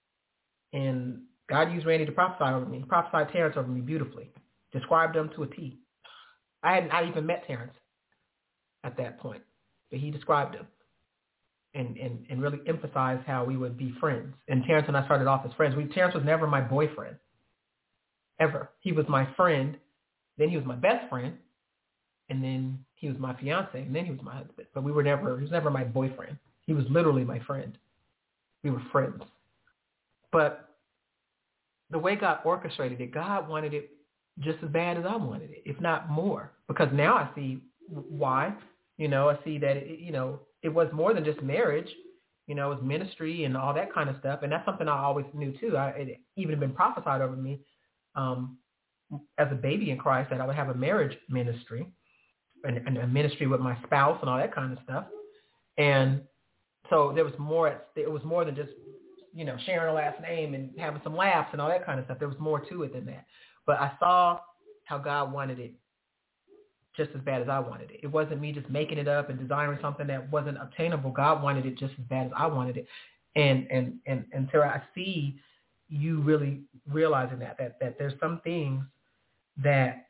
and God used Randy to prophesy over me, prophesied Terrence over me beautifully, described him to a T. I hadn't I even met Terrence at that point, but he described him and, and, and really emphasized how we would be friends. And Terrence and I started off as friends. We, Terrence was never my boyfriend, ever. He was my friend, then he was my best friend, and then he was my fiance, and then he was my husband. But we were never, he was never my boyfriend. He was literally my friend. We were friends. But the way God orchestrated it, God wanted it just as bad as I wanted it, if not more. Because now I see why. You know, I see that, it, you know, it was more than just marriage. You know, it was ministry and all that kind of stuff. And that's something I always knew, too. I, it even been prophesied over me um, as a baby in Christ that I would have a marriage ministry and, and a ministry with my spouse and all that kind of stuff. And so there was more, it was more than just, you know, sharing a last name and having some laughs and all that kind of stuff. There was more to it than that. But I saw how God wanted it just as bad as I wanted it. It wasn't me just making it up and desiring something that wasn't obtainable. God wanted it just as bad as I wanted it. And and and, and Sarah, I see you really realizing that, that, that there's some things that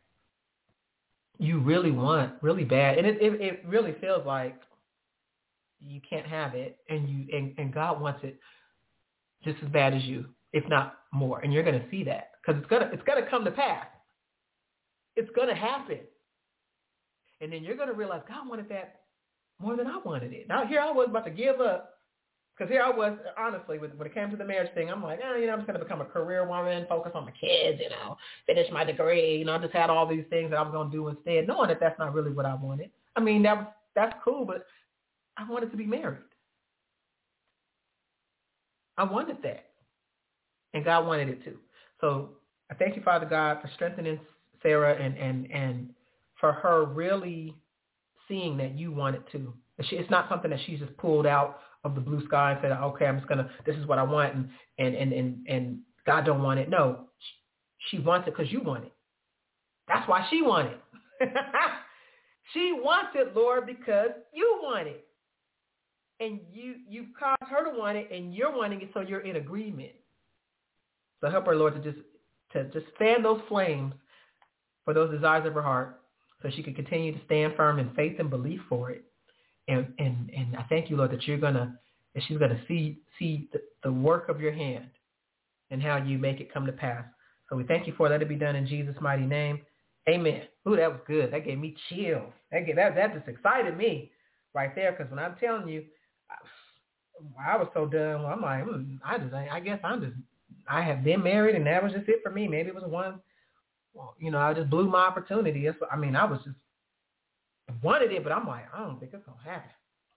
you really want really bad. And it, it, it really feels like you can't have it, and you and, and God wants it just as bad as you, if not more. And you're going to see that because it's gonna it's gonna come to pass. It's going to happen, and then you're going to realize God wanted that more than I wanted it. Now here I was about to give up, because here I was honestly when, when it came to the marriage thing. I'm like, oh, you know, I'm just going to become a career woman, focus on my kids, you know, finish my degree. You know, I just had all these things that I was going to do instead, knowing that that's not really what I wanted. I mean, that was that's cool, but I wanted to be married. I wanted that. And God wanted it too. So I thank you, Father God, for strengthening Sarah and, and, and for her really seeing that you want it too. She, it's not something that she's just pulled out of the blue sky and said, okay, I'm just going to, this is what I want, and, and, and, and, and God don't want it. No, she wants it because you want it. That's why she wanted it. She wants it, Lord, because you want it. And you, you've caused her to want it, and you're wanting it, so you're in agreement. So help her, Lord, to just to just fan those flames for those desires of her heart so she can continue to stand firm in faith and belief for it. And and, and I thank you, Lord, that you're going to, that she's going to see, see the, the work of your hand and how you make it come to pass. So we thank you for it. Let it be done in Jesus' mighty name. Amen. Ooh, that was good. That gave me chills. That, gave, that, that just excited me right there, because when I'm telling you, I, I was so done. Well, I'm like, hmm, I just, I guess I'm just, I have been married, and that was just it for me. Maybe it was one, well, you know, I just blew my opportunity. That's what, I mean, I was just, I wanted it, but I'm like, I don't think it's going to happen.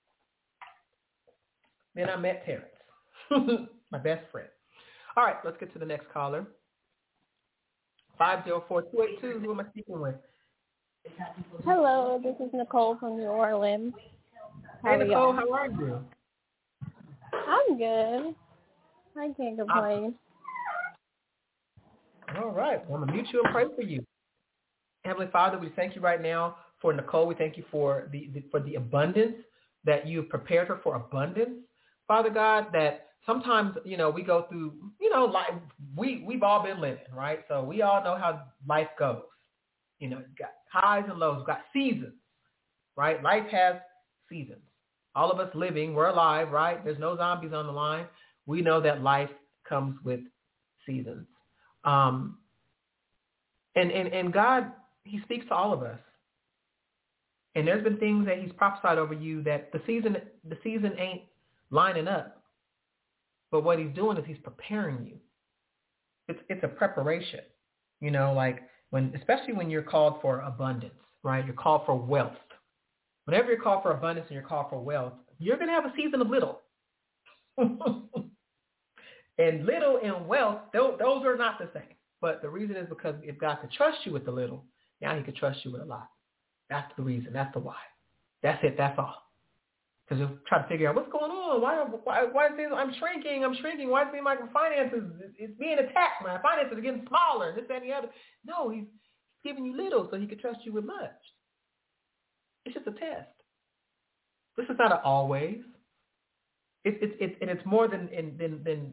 Then I met Terrence, my best friend. All right, let's get to the next caller. five zero four, two eight two, who am I speaking with? Hello, this is Nicole from New Orleans. How Hey, Nicole, how are you? I'm good. I can't complain. All right, well, I'm going to mute you and pray for you. Heavenly Father, we thank you right now for Nicole. We thank you for the, the for the abundance that you've prepared her for abundance. Father God, that sometimes, you know, we go through, you know, life, we, we've all been living, right? So we all know how life goes. You know, you've got highs and lows, you've got seasons, right? Life has seasons. All of us living, we're alive, right? There's no zombies on the line. We know that life comes with seasons. Um, and, and, and God, he speaks to all of us. And there's been things that he's prophesied over you that the season, the season ain't lining up. But what he's doing is he's preparing you. It's it's a preparation, you know, like when, especially when you're called for abundance, right? You're called for wealth. Whenever you're called for abundance and you're called for wealth, you're going to have a season of little. And little and wealth, those, those are not the same. But the reason is because if God could trust you with the little, now he could trust you with a lot. That's the reason. That's the why. That's it. That's all. Because you'll try to figure out what's going on. Why, why, why is it, I'm shrinking, I'm shrinking. Why is it seem like my finances is being attacked? My finances are getting smaller, this, that, and the other. No, he's giving you little so he can trust you with much. It's just a test. This is not an always. It's it's it's and it's more than than than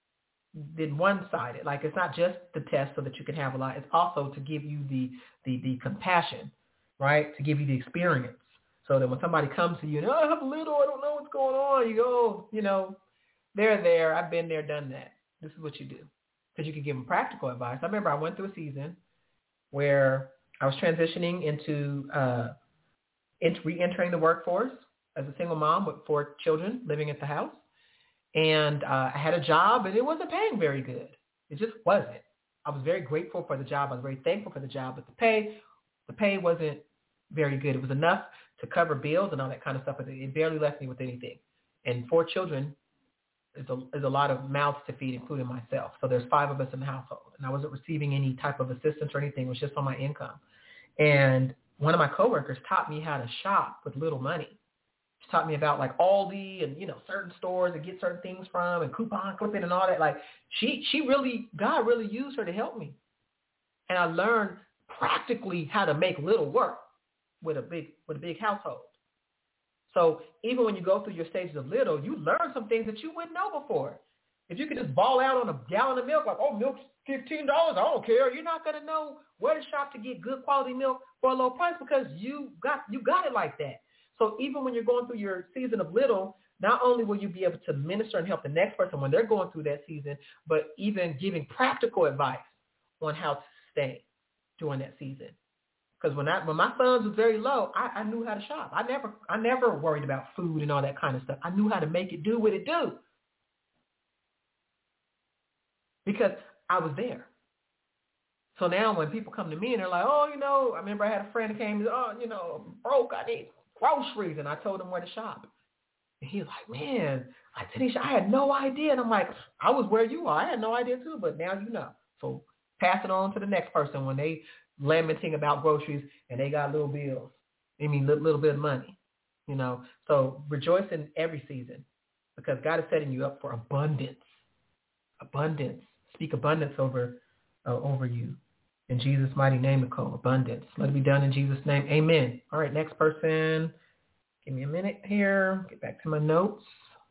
than one-sided. Like, it's not just the test so that you can have a lot. It's also to give you the the the compassion, right? To give you the experience. So that when somebody comes to you and, oh, I have a little, I don't know what's going on, you go, you know, they're there. I've been there, done that. This is what you do. Because you can give them practical advice. I remember I went through a season where I was transitioning into, uh, into re-entering the workforce as a single mom with four children living at the house. And uh, I had a job, and it wasn't paying very good. It just wasn't. I was very grateful for the job. I was very thankful for the job, but the pay, the pay wasn't very good. It was enough to cover bills and all that kind of stuff, but it barely left me with anything. And four children is a, is a lot of mouths to feed, including myself. So there's five of us in the household, and I wasn't receiving any type of assistance or anything. It was just on my income. And one of my coworkers taught me how to shop with little money. She taught me about like Aldi and, you know, certain stores to get certain things from and coupon clipping and all that. Like she, she really, God really used her to help me. And I learned practically how to make little work with a big with a big household. So even when you go through your stages of little, you learn some things that you wouldn't know before. If you could just ball out on a gallon of milk, like, oh, milk's fifteen dollars, I don't care. You're not going to know where to shop to get good quality milk for a low price because you got you got it like that. So even when you're going through your season of little, not only will you be able to minister and help the next person when they're going through that season, but even giving practical advice on how to stay during that season. Because when I when my funds was very low, I, I knew how to shop. I never I never worried about food and all that kind of stuff. I knew how to make it do what it do. Because I was there. So now when people come to me and they're like, oh, you know, I remember I had a friend who came and said, oh, you know, I'm broke, I need groceries. And I told him where to shop. And he was like, man, I, Tanisha, I had no idea. And I'm like, I was where you are. I had no idea too, but now you know. So pass it on to the next person when they lamenting about groceries and they got little bills. I mean, little, little bit of money, you know. So rejoice in every season because God is setting you up for abundance. Abundance. Speak abundance over uh, over you. In Jesus' mighty name, Nicole, abundance. Let it be done in Jesus' name. Amen. All right, next person. Give me a minute here. Get back to my notes.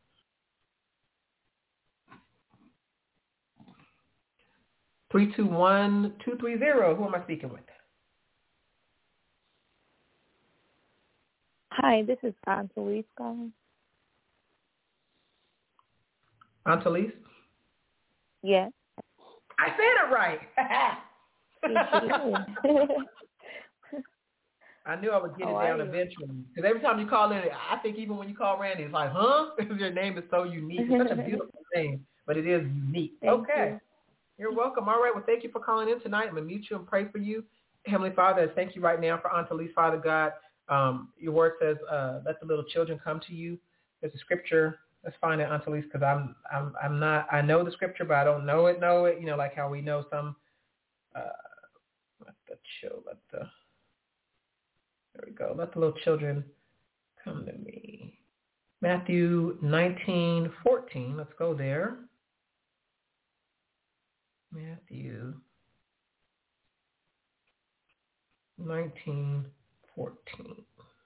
three two one, two three zero. Who am I speaking with? Hi, this is Aunt Elise calling. Aunt Elise? Yes. I said it right. I knew I would get How it down are you? eventually. Because every time you call in, I think even when you call Randy, it's like, huh? Your name is so unique. It's such a beautiful name, but it is unique. Thank okay. you. You're welcome. All right. Well, thank you for calling in tonight. I'm going to mute you and pray for you. Heavenly Father, I thank you right now for Aunt Elise, Father God. Um, your word says, uh, let the little children come to you. There's a scripture. Let's find it, Aunt Elise, because I'm, I'm, I'm not, I know the scripture, but I don't know it, know it. You know, like how we know some, uh, let the chill, let the, there we go. Let the little children come to me. Matthew nineteen fourteen. Let's go there. Matthew nineteen fourteen.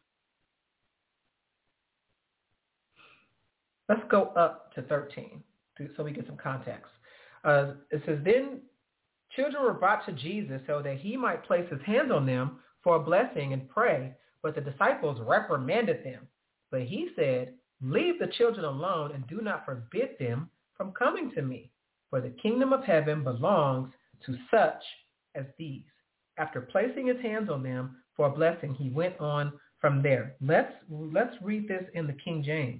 Let's go up to thirteen so we get some context. Uh, it says, then children were brought to Jesus so that he might place his hands on them for a blessing and pray, but the disciples reprimanded them. But he said, leave the children alone and do not forbid them from coming to me, for the kingdom of heaven belongs to such as these. After placing his hands on them for a blessing, he went on from there. Let's, let's read this in the King James.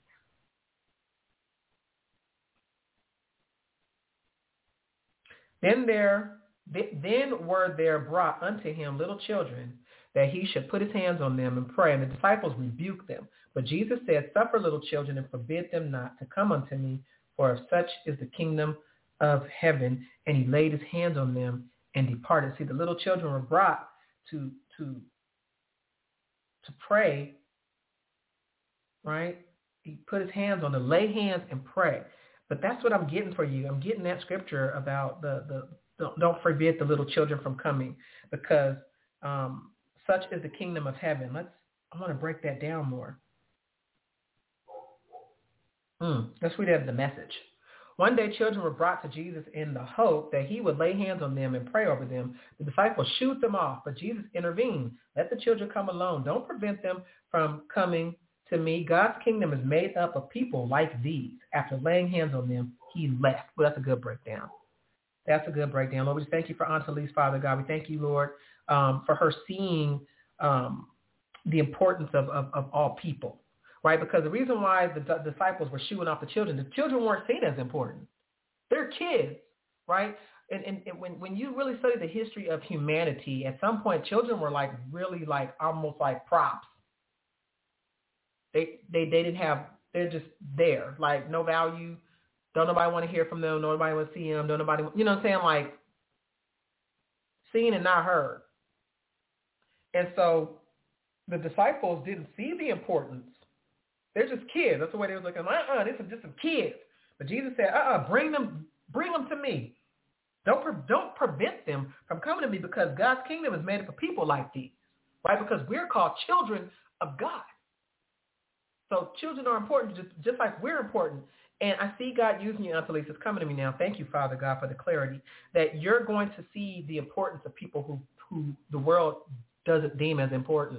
Then there, then were there brought unto him little children, that he should put his hands on them and pray. And the disciples rebuked them. But Jesus said, suffer little children and forbid them not to come unto me, for of such is the kingdom of heaven. And he laid his hands on them and departed. See, the little children were brought to to to pray, right? He put his hands on them, lay hands and pray. But that's what I'm getting for you. I'm getting that scripture about the, the don't, don't forbid the little children from coming, because um, such is the kingdom of heaven. Let's. I want to break that down more. Mm, let's read it as the Message. One day children were brought to Jesus in the hope that he would lay hands on them and pray over them. The disciples shooed them off, but Jesus intervened. Let the children come alone. Don't prevent them from coming to me. God's kingdom is made up of people like these. After laying hands on them, he left. Well, that's a good breakdown. That's a good breakdown. Lord, we just thank you for Aunt Elise, Father God. We thank you, Lord, um, for her seeing um, the importance of, of, of all people, right? Because the reason why the d- disciples were shooing off the children, the children weren't seen as important. They're kids, right? And, and, and when, when you really study the history of humanity, at some point, children were like really like almost like props. They, they, they didn't have, they're just there, like no value. Don't nobody want to hear from them. Nobody want to see them. Don't nobody, you know what I'm saying? Like seen and not heard. And so the disciples didn't see the importance. They're just kids. That's the way they were looking. Uh-uh, this is just some kids. But Jesus said, uh-uh, bring them, bring them to me. Don't, pre- don't prevent them from coming to me, because God's kingdom is made up of people like these, right? Because we're called children of God. So children are important, just, just like we're important. And I see God using you, Aunt Elise. It's coming to me now. Thank you, Father God, for the clarity that you're going to see the importance of people who, who the world doesn't deem as important.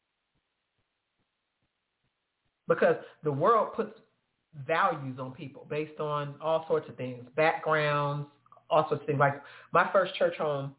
Because the world puts values on people based on all sorts of things, backgrounds, all sorts of things. Like my first church home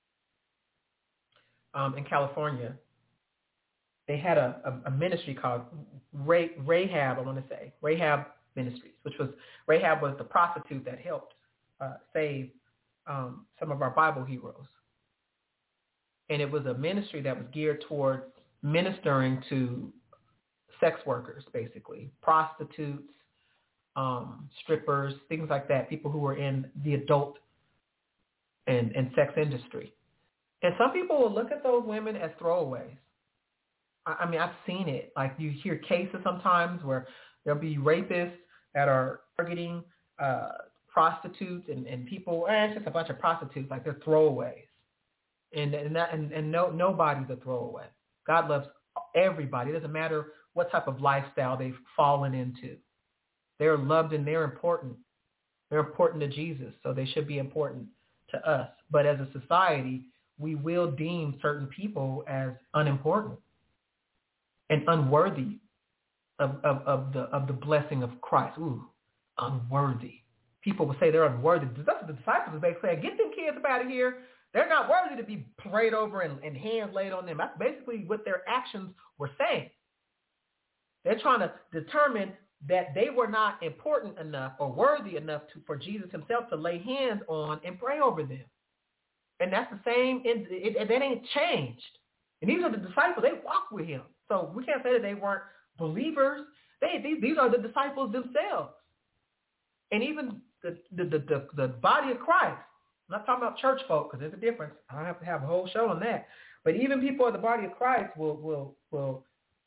um, in California, they had a, a, a ministry called Ray, Rahab, I want to say, Rahab Ministries, which was, Rahab was the prostitute that helped uh, save um, some of our Bible heroes. And it was a ministry that was geared towards ministering to sex workers, basically, prostitutes, um, strippers, things like that, people who were in the adult and, and sex industry. And some people will look at those women as throwaways. I, I mean, I've seen it. Like you hear cases sometimes where there'll be rapists that are targeting uh, prostitutes and, and people, eh, it's just a bunch of prostitutes, like they're throwaways. And and, that, and, and no nobody's a throwaway. God loves everybody. It doesn't matter what type of lifestyle they've fallen into. They're loved and they're important. They're important to Jesus, so they should be important to us. But as a society, we will deem certain people as unimportant and unworthy of, of, of the of the blessing of Christ. Ooh, unworthy. People will say they're unworthy. That's what the disciples are basically saying. Get them kids up out of here. They're not worthy to be prayed over and, and hands laid on them. That's basically what their actions were saying. They're trying to determine that they were not important enough or worthy enough to, for Jesus himself to lay hands on and pray over them. And that's the same, it, it, it, that ain't changed. And these are the disciples, they walked with him. So we can't say that they weren't believers. They These, these are the disciples themselves. And even the, the, the, the, the body of Christ, I'm not talking about church folk because there's a difference. I don't have to have a whole show on that. But even people in the body of Christ will will will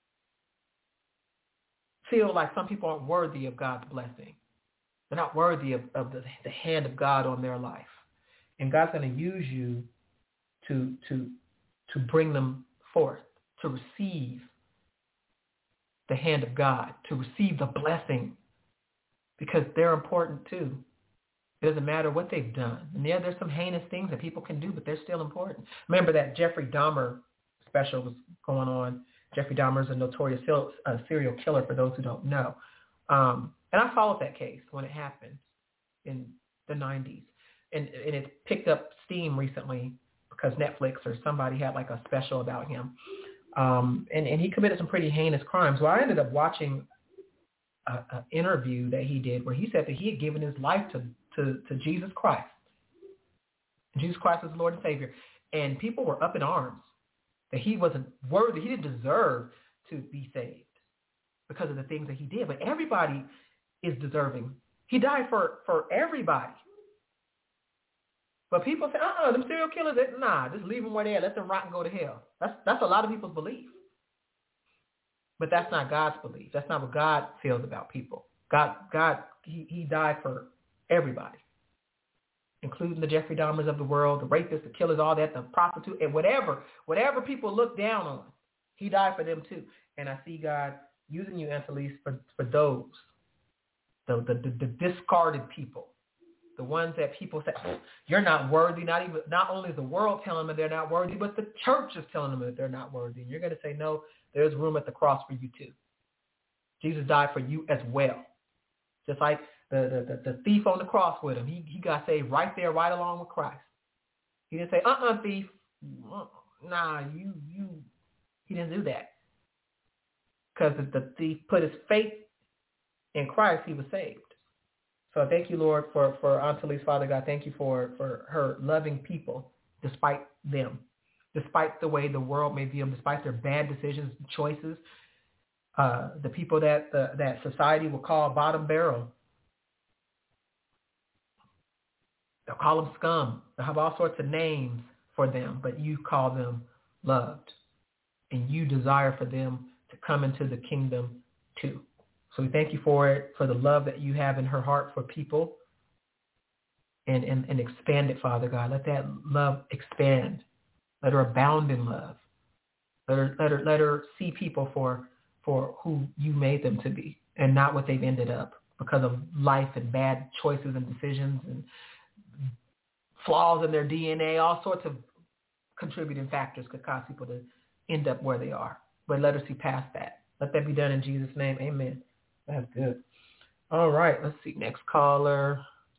feel like some people aren't worthy of God's blessing. They're not worthy of, of the, the hand of God on their life. And God's going to use you to to to bring them forth, to receive the hand of God, to receive the blessing, because they're important too. It doesn't matter what they've done. And yeah, there's some heinous things that people can do, but they're still important. Remember that Jeffrey Dahmer special was going on. Jeffrey Dahmer is a notorious uh, serial killer, for those who don't know. Um, and I followed that case when it happened in the nineties. And, and it picked up steam recently because Netflix or somebody had like a special about him. Um, and, and he committed some pretty heinous crimes. Well, I ended up watching an interview that he did where he said that he had given his life to, to, to Jesus Christ. Jesus Christ is the Lord and Savior. And people were up in arms that he wasn't worthy. He didn't deserve to be saved because of the things that he did. But everybody is deserving. He died for, for everybody. But people say, uh-uh, them serial killers, they, nah, just leave them where they are. Let them rot and go to hell. That's that's a lot of people's belief. But that's not God's belief. That's not what God feels about people. God, God, he, he died for everybody, including the Jeffrey Dahmers of the world, the rapists, the killers, all that, the prostitute, and whatever, whatever people look down on, he died for them too. And I see God using you, Antalise, for, for those, the, the, the, the discarded people, the ones that people say, oh, you're not worthy. Not even, not only is the world telling them they're not worthy, but the church is telling them that they're not worthy. And you're going to say, no, there's room at the cross for you too. Jesus died for you as well. Just like the, the, the thief on the cross with him. He, he got saved right there, right along with Christ. He didn't say, uh-uh, thief. Nah, you, you, he didn't do that. Because if the thief put his faith in Christ, he was saved. So thank you, Lord, for, for Antalise, Father God. Thank you for, for her loving people despite them, despite the way the world may view them, despite their bad decisions and choices, uh, the people that uh, that society will call bottom barrel. They'll call them scum. They'll have all sorts of names for them, but you call them loved. And you desire for them to come into the kingdom too. So we thank you for it, for the love that you have in her heart for people, and, and, and expand it, Father God. Let that love expand. Let her abound in love. Let her, let her, let her see people for, for who you made them to be and not what they've ended up because of life and bad choices and decisions and flaws in their D N A. All sorts of contributing factors could cause people to end up where they are. But let her see past that. Let that be done in Jesus' name. Amen. That's good. All right. Let's see. Next caller.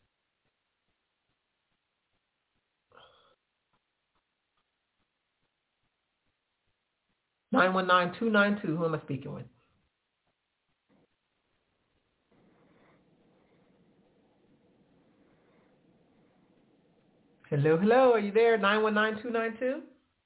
nine one nine, two nine two. Who am I speaking with? Hello, hello. Are you there? nine one nine, two nine two?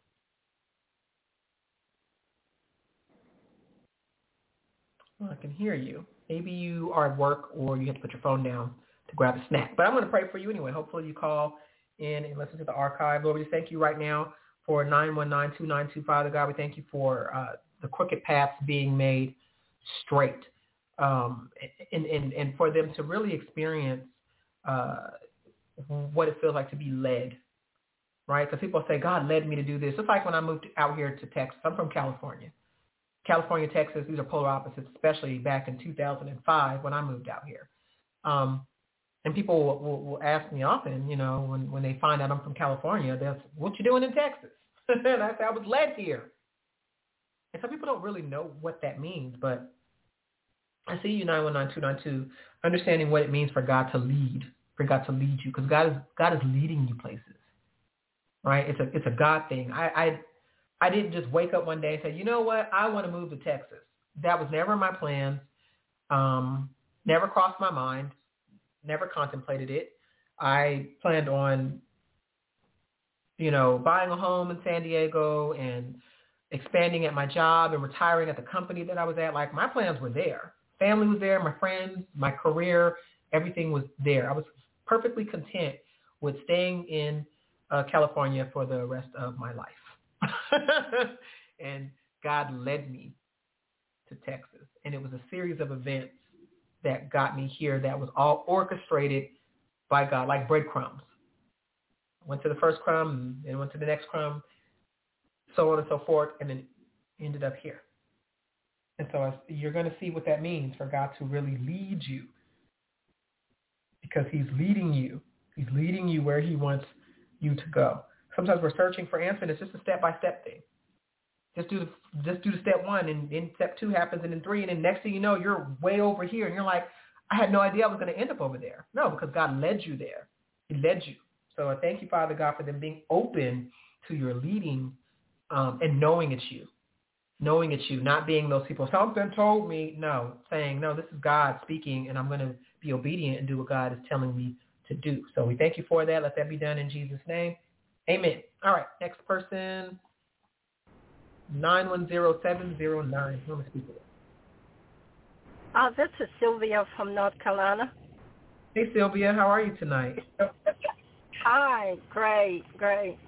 Well, I can hear you. Maybe you are at work or you have to put your phone down to grab a snack. But I'm going to pray for you anyway. Hopefully you call in and listen to the archive. Lord, we just thank you right now for nine one nine, two nine two. Father God, we thank you for uh, the crooked paths being made straight, um, and, and, and for them to really experience uh, what it feels like to be led right? Because people say, God led me to do this. It's like when I moved out here to Texas. I'm from California. California, Texas, these are polar opposites, especially back in two thousand five when I moved out here. Um, and people will, will, will ask me often, you know, when, when they find out I'm from California, they'll say, what you doing in Texas? And I say, I was led here. And some people don't really know what that means, but I see you nine one nine two nine two, understanding what it means for God to lead, for God to lead you, because God is God is leading you places, right? It's a it's a God thing. I, I I didn't just wake up one day and say, you know what, I want to move to Texas. That was never in my plans, um, never crossed my mind, never contemplated it. I planned on, you know, buying a home in San Diego and expanding at my job and retiring at the company that I was at. Like, my plans were there. Family was there, my friends, my career, everything was there. I was perfectly content with staying in uh, California for the rest of my life. And God led me to Texas. And it was a series of events that got me here that was all orchestrated by God, like breadcrumbs. Went to the first crumb and went to the next crumb, so on and so forth, and then ended up here. And so you're going to see what that means for God to really lead you, because he's leading you. He's leading you where he wants you to go. Sometimes we're searching for answers. It's just a step-by-step thing. Just do the, just do the step one, and then step two happens, and then three, and then next thing you know, you're way over here, and you're like, I had no idea I was going to end up over there. No, because God led you there. He led you. So I thank you, Father God, for them being open to your leading um, and knowing it's you. Knowing it's you, not being those people, something told me. No, saying, no, this is God speaking, and I'm going to be obedient and do what God is telling me to do. So we thank you for that. Let that be done in Jesus' name. Amen. All right, next person, nine one zero seven zero nine. Who am I speaking with? Uh, this is Sylvia from North Carolina. Hey, Sylvia, how are you tonight? Hi, great, great.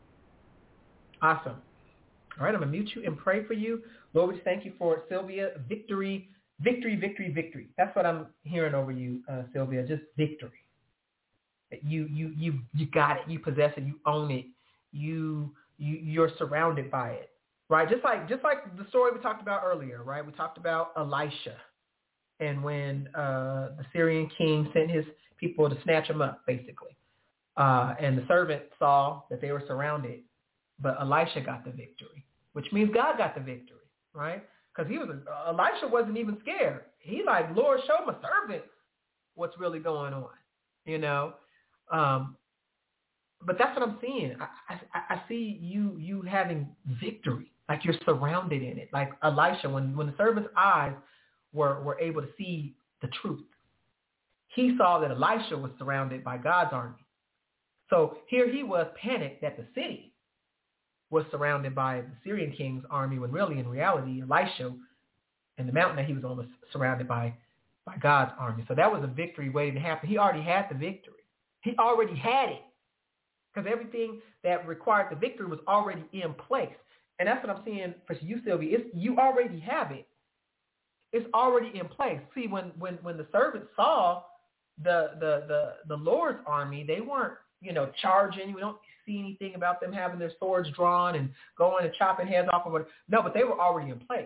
Awesome. All right, I'm going to mute you and pray for you. Lord, we just thank you for Sylvia. Victory, victory, victory, victory. That's what I'm hearing over you, uh, Sylvia, just victory. You, you, you, you got it. You possess it. You own it. You, you, you're surrounded by it, right? Just like, just like the story we talked about earlier, right? We talked about Elisha, and when uh, the Syrian king sent his people to snatch him up, basically, uh, and the servant saw that they were surrounded, but Elisha got the victory, which means God got the victory, right? Because he was, Elisha wasn't even scared. He like, Lord, show my servant what's really going on, you know. Um, but that's what I'm seeing. I, I, I see you you having victory, like you're surrounded in it. Like Elisha, when, when the servant's eyes were, were able to see the truth, he saw that Elisha was surrounded by God's army. So here he was panicked that the city was surrounded by the Syrian king's army, when really, in reality, Elisha and the mountain that he was on was surrounded by, by God's army. So that was a victory waiting to happen. He already had the victory. He already had it, because everything that required the victory was already in place. And that's what I'm seeing for you, Sylvia. It's, you already have it. It's already in place. See, when, when, when the servants saw the, the, the, the Lord's army, they weren't, you know, charging. We don't see anything about them having their swords drawn and going and chopping heads off or whatever. No, but they were already in place.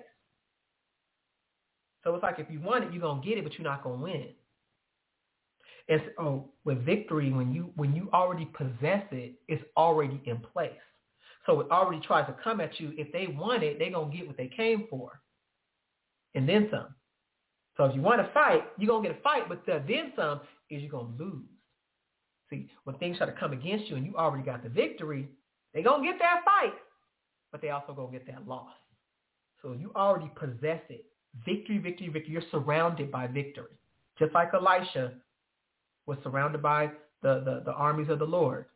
So it's like, if you want it, you're going to get it, but you're not going to win. And so, oh, with victory, when you when you already possess it, it's already in place. So it already tries to come at you. If they want it, they're going to get what they came for, and then some. So if you want to fight, you're going to get a fight, but the then some is you're going to lose. See, when things try to come against you and you already got the victory, they're going to get that fight, but they also going to get that loss. So you already possess it. Victory, victory, victory. You're surrounded by victory. Just like Elisha was surrounded by the, the, the armies of the Lord.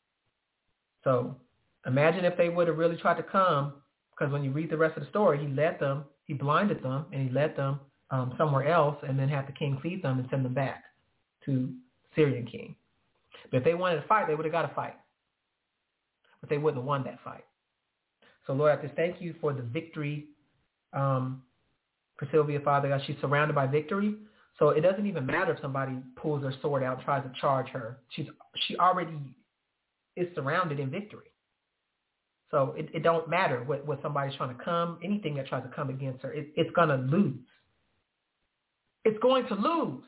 So imagine if they would have really tried to come, because when you read the rest of the story, he led them, he blinded them, and he led them um, somewhere else, and then had the king feed them and send them back to Syrian king. But if they wanted to fight, they would have got to fight. But they wouldn't have won that fight. So, Lord, I just thank you for the victory um, for Sylvia, Father God. She's surrounded by victory. So it doesn't even matter if somebody pulls their sword out and tries to charge her. She's she already is surrounded in victory. So it, it don't matter what, what somebody's trying to come, anything that tries to come against her, it, it's going to lose. It's going to lose.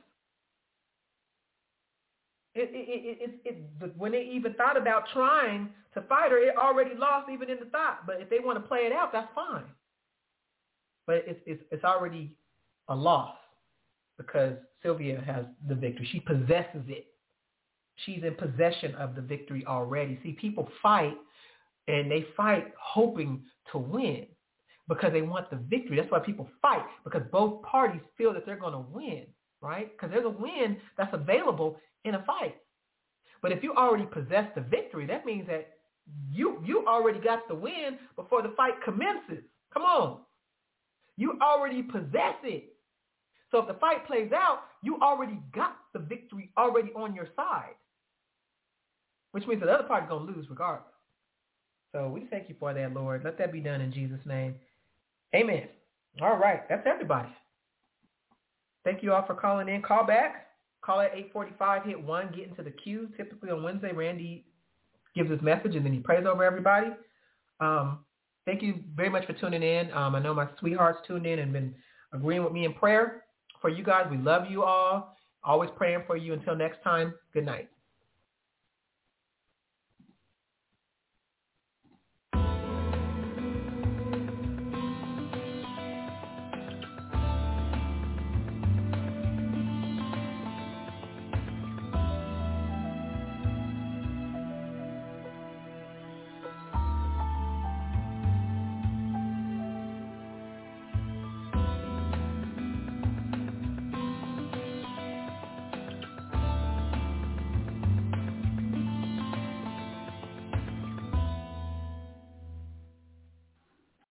It, it, it, it, it, when they even thought about trying to fight her, it already lost even in the thought. But if they want to play it out, that's fine. But it's, it's, it's already a loss because Sylvia has the victory. She possesses it. She's in possession of the victory already. See, people fight, and they fight hoping to win because they want the victory. That's why people fight, because both parties feel that they're going to win, right? Because there's a win that's available in a fight. But if you already possess the victory, that means that you you already got the win before the fight commences. Come on. You already possess it. So if the fight plays out, you already got the victory already on your side, which means the other party's going to lose regardless. So we thank you for that, Lord. Let that be done in Jesus' name. Amen. All right. That's everybody. Thank you all for calling in. Call back. Call at eight forty-five, hit one, get into the queue. Typically on Wednesday, Randy gives his message and then he prays over everybody. Um, thank you very much for tuning in. Um, I know my sweethearts tuned in and been agreeing with me in prayer for you guys. We love you all. Always praying for you. Until next time, good night.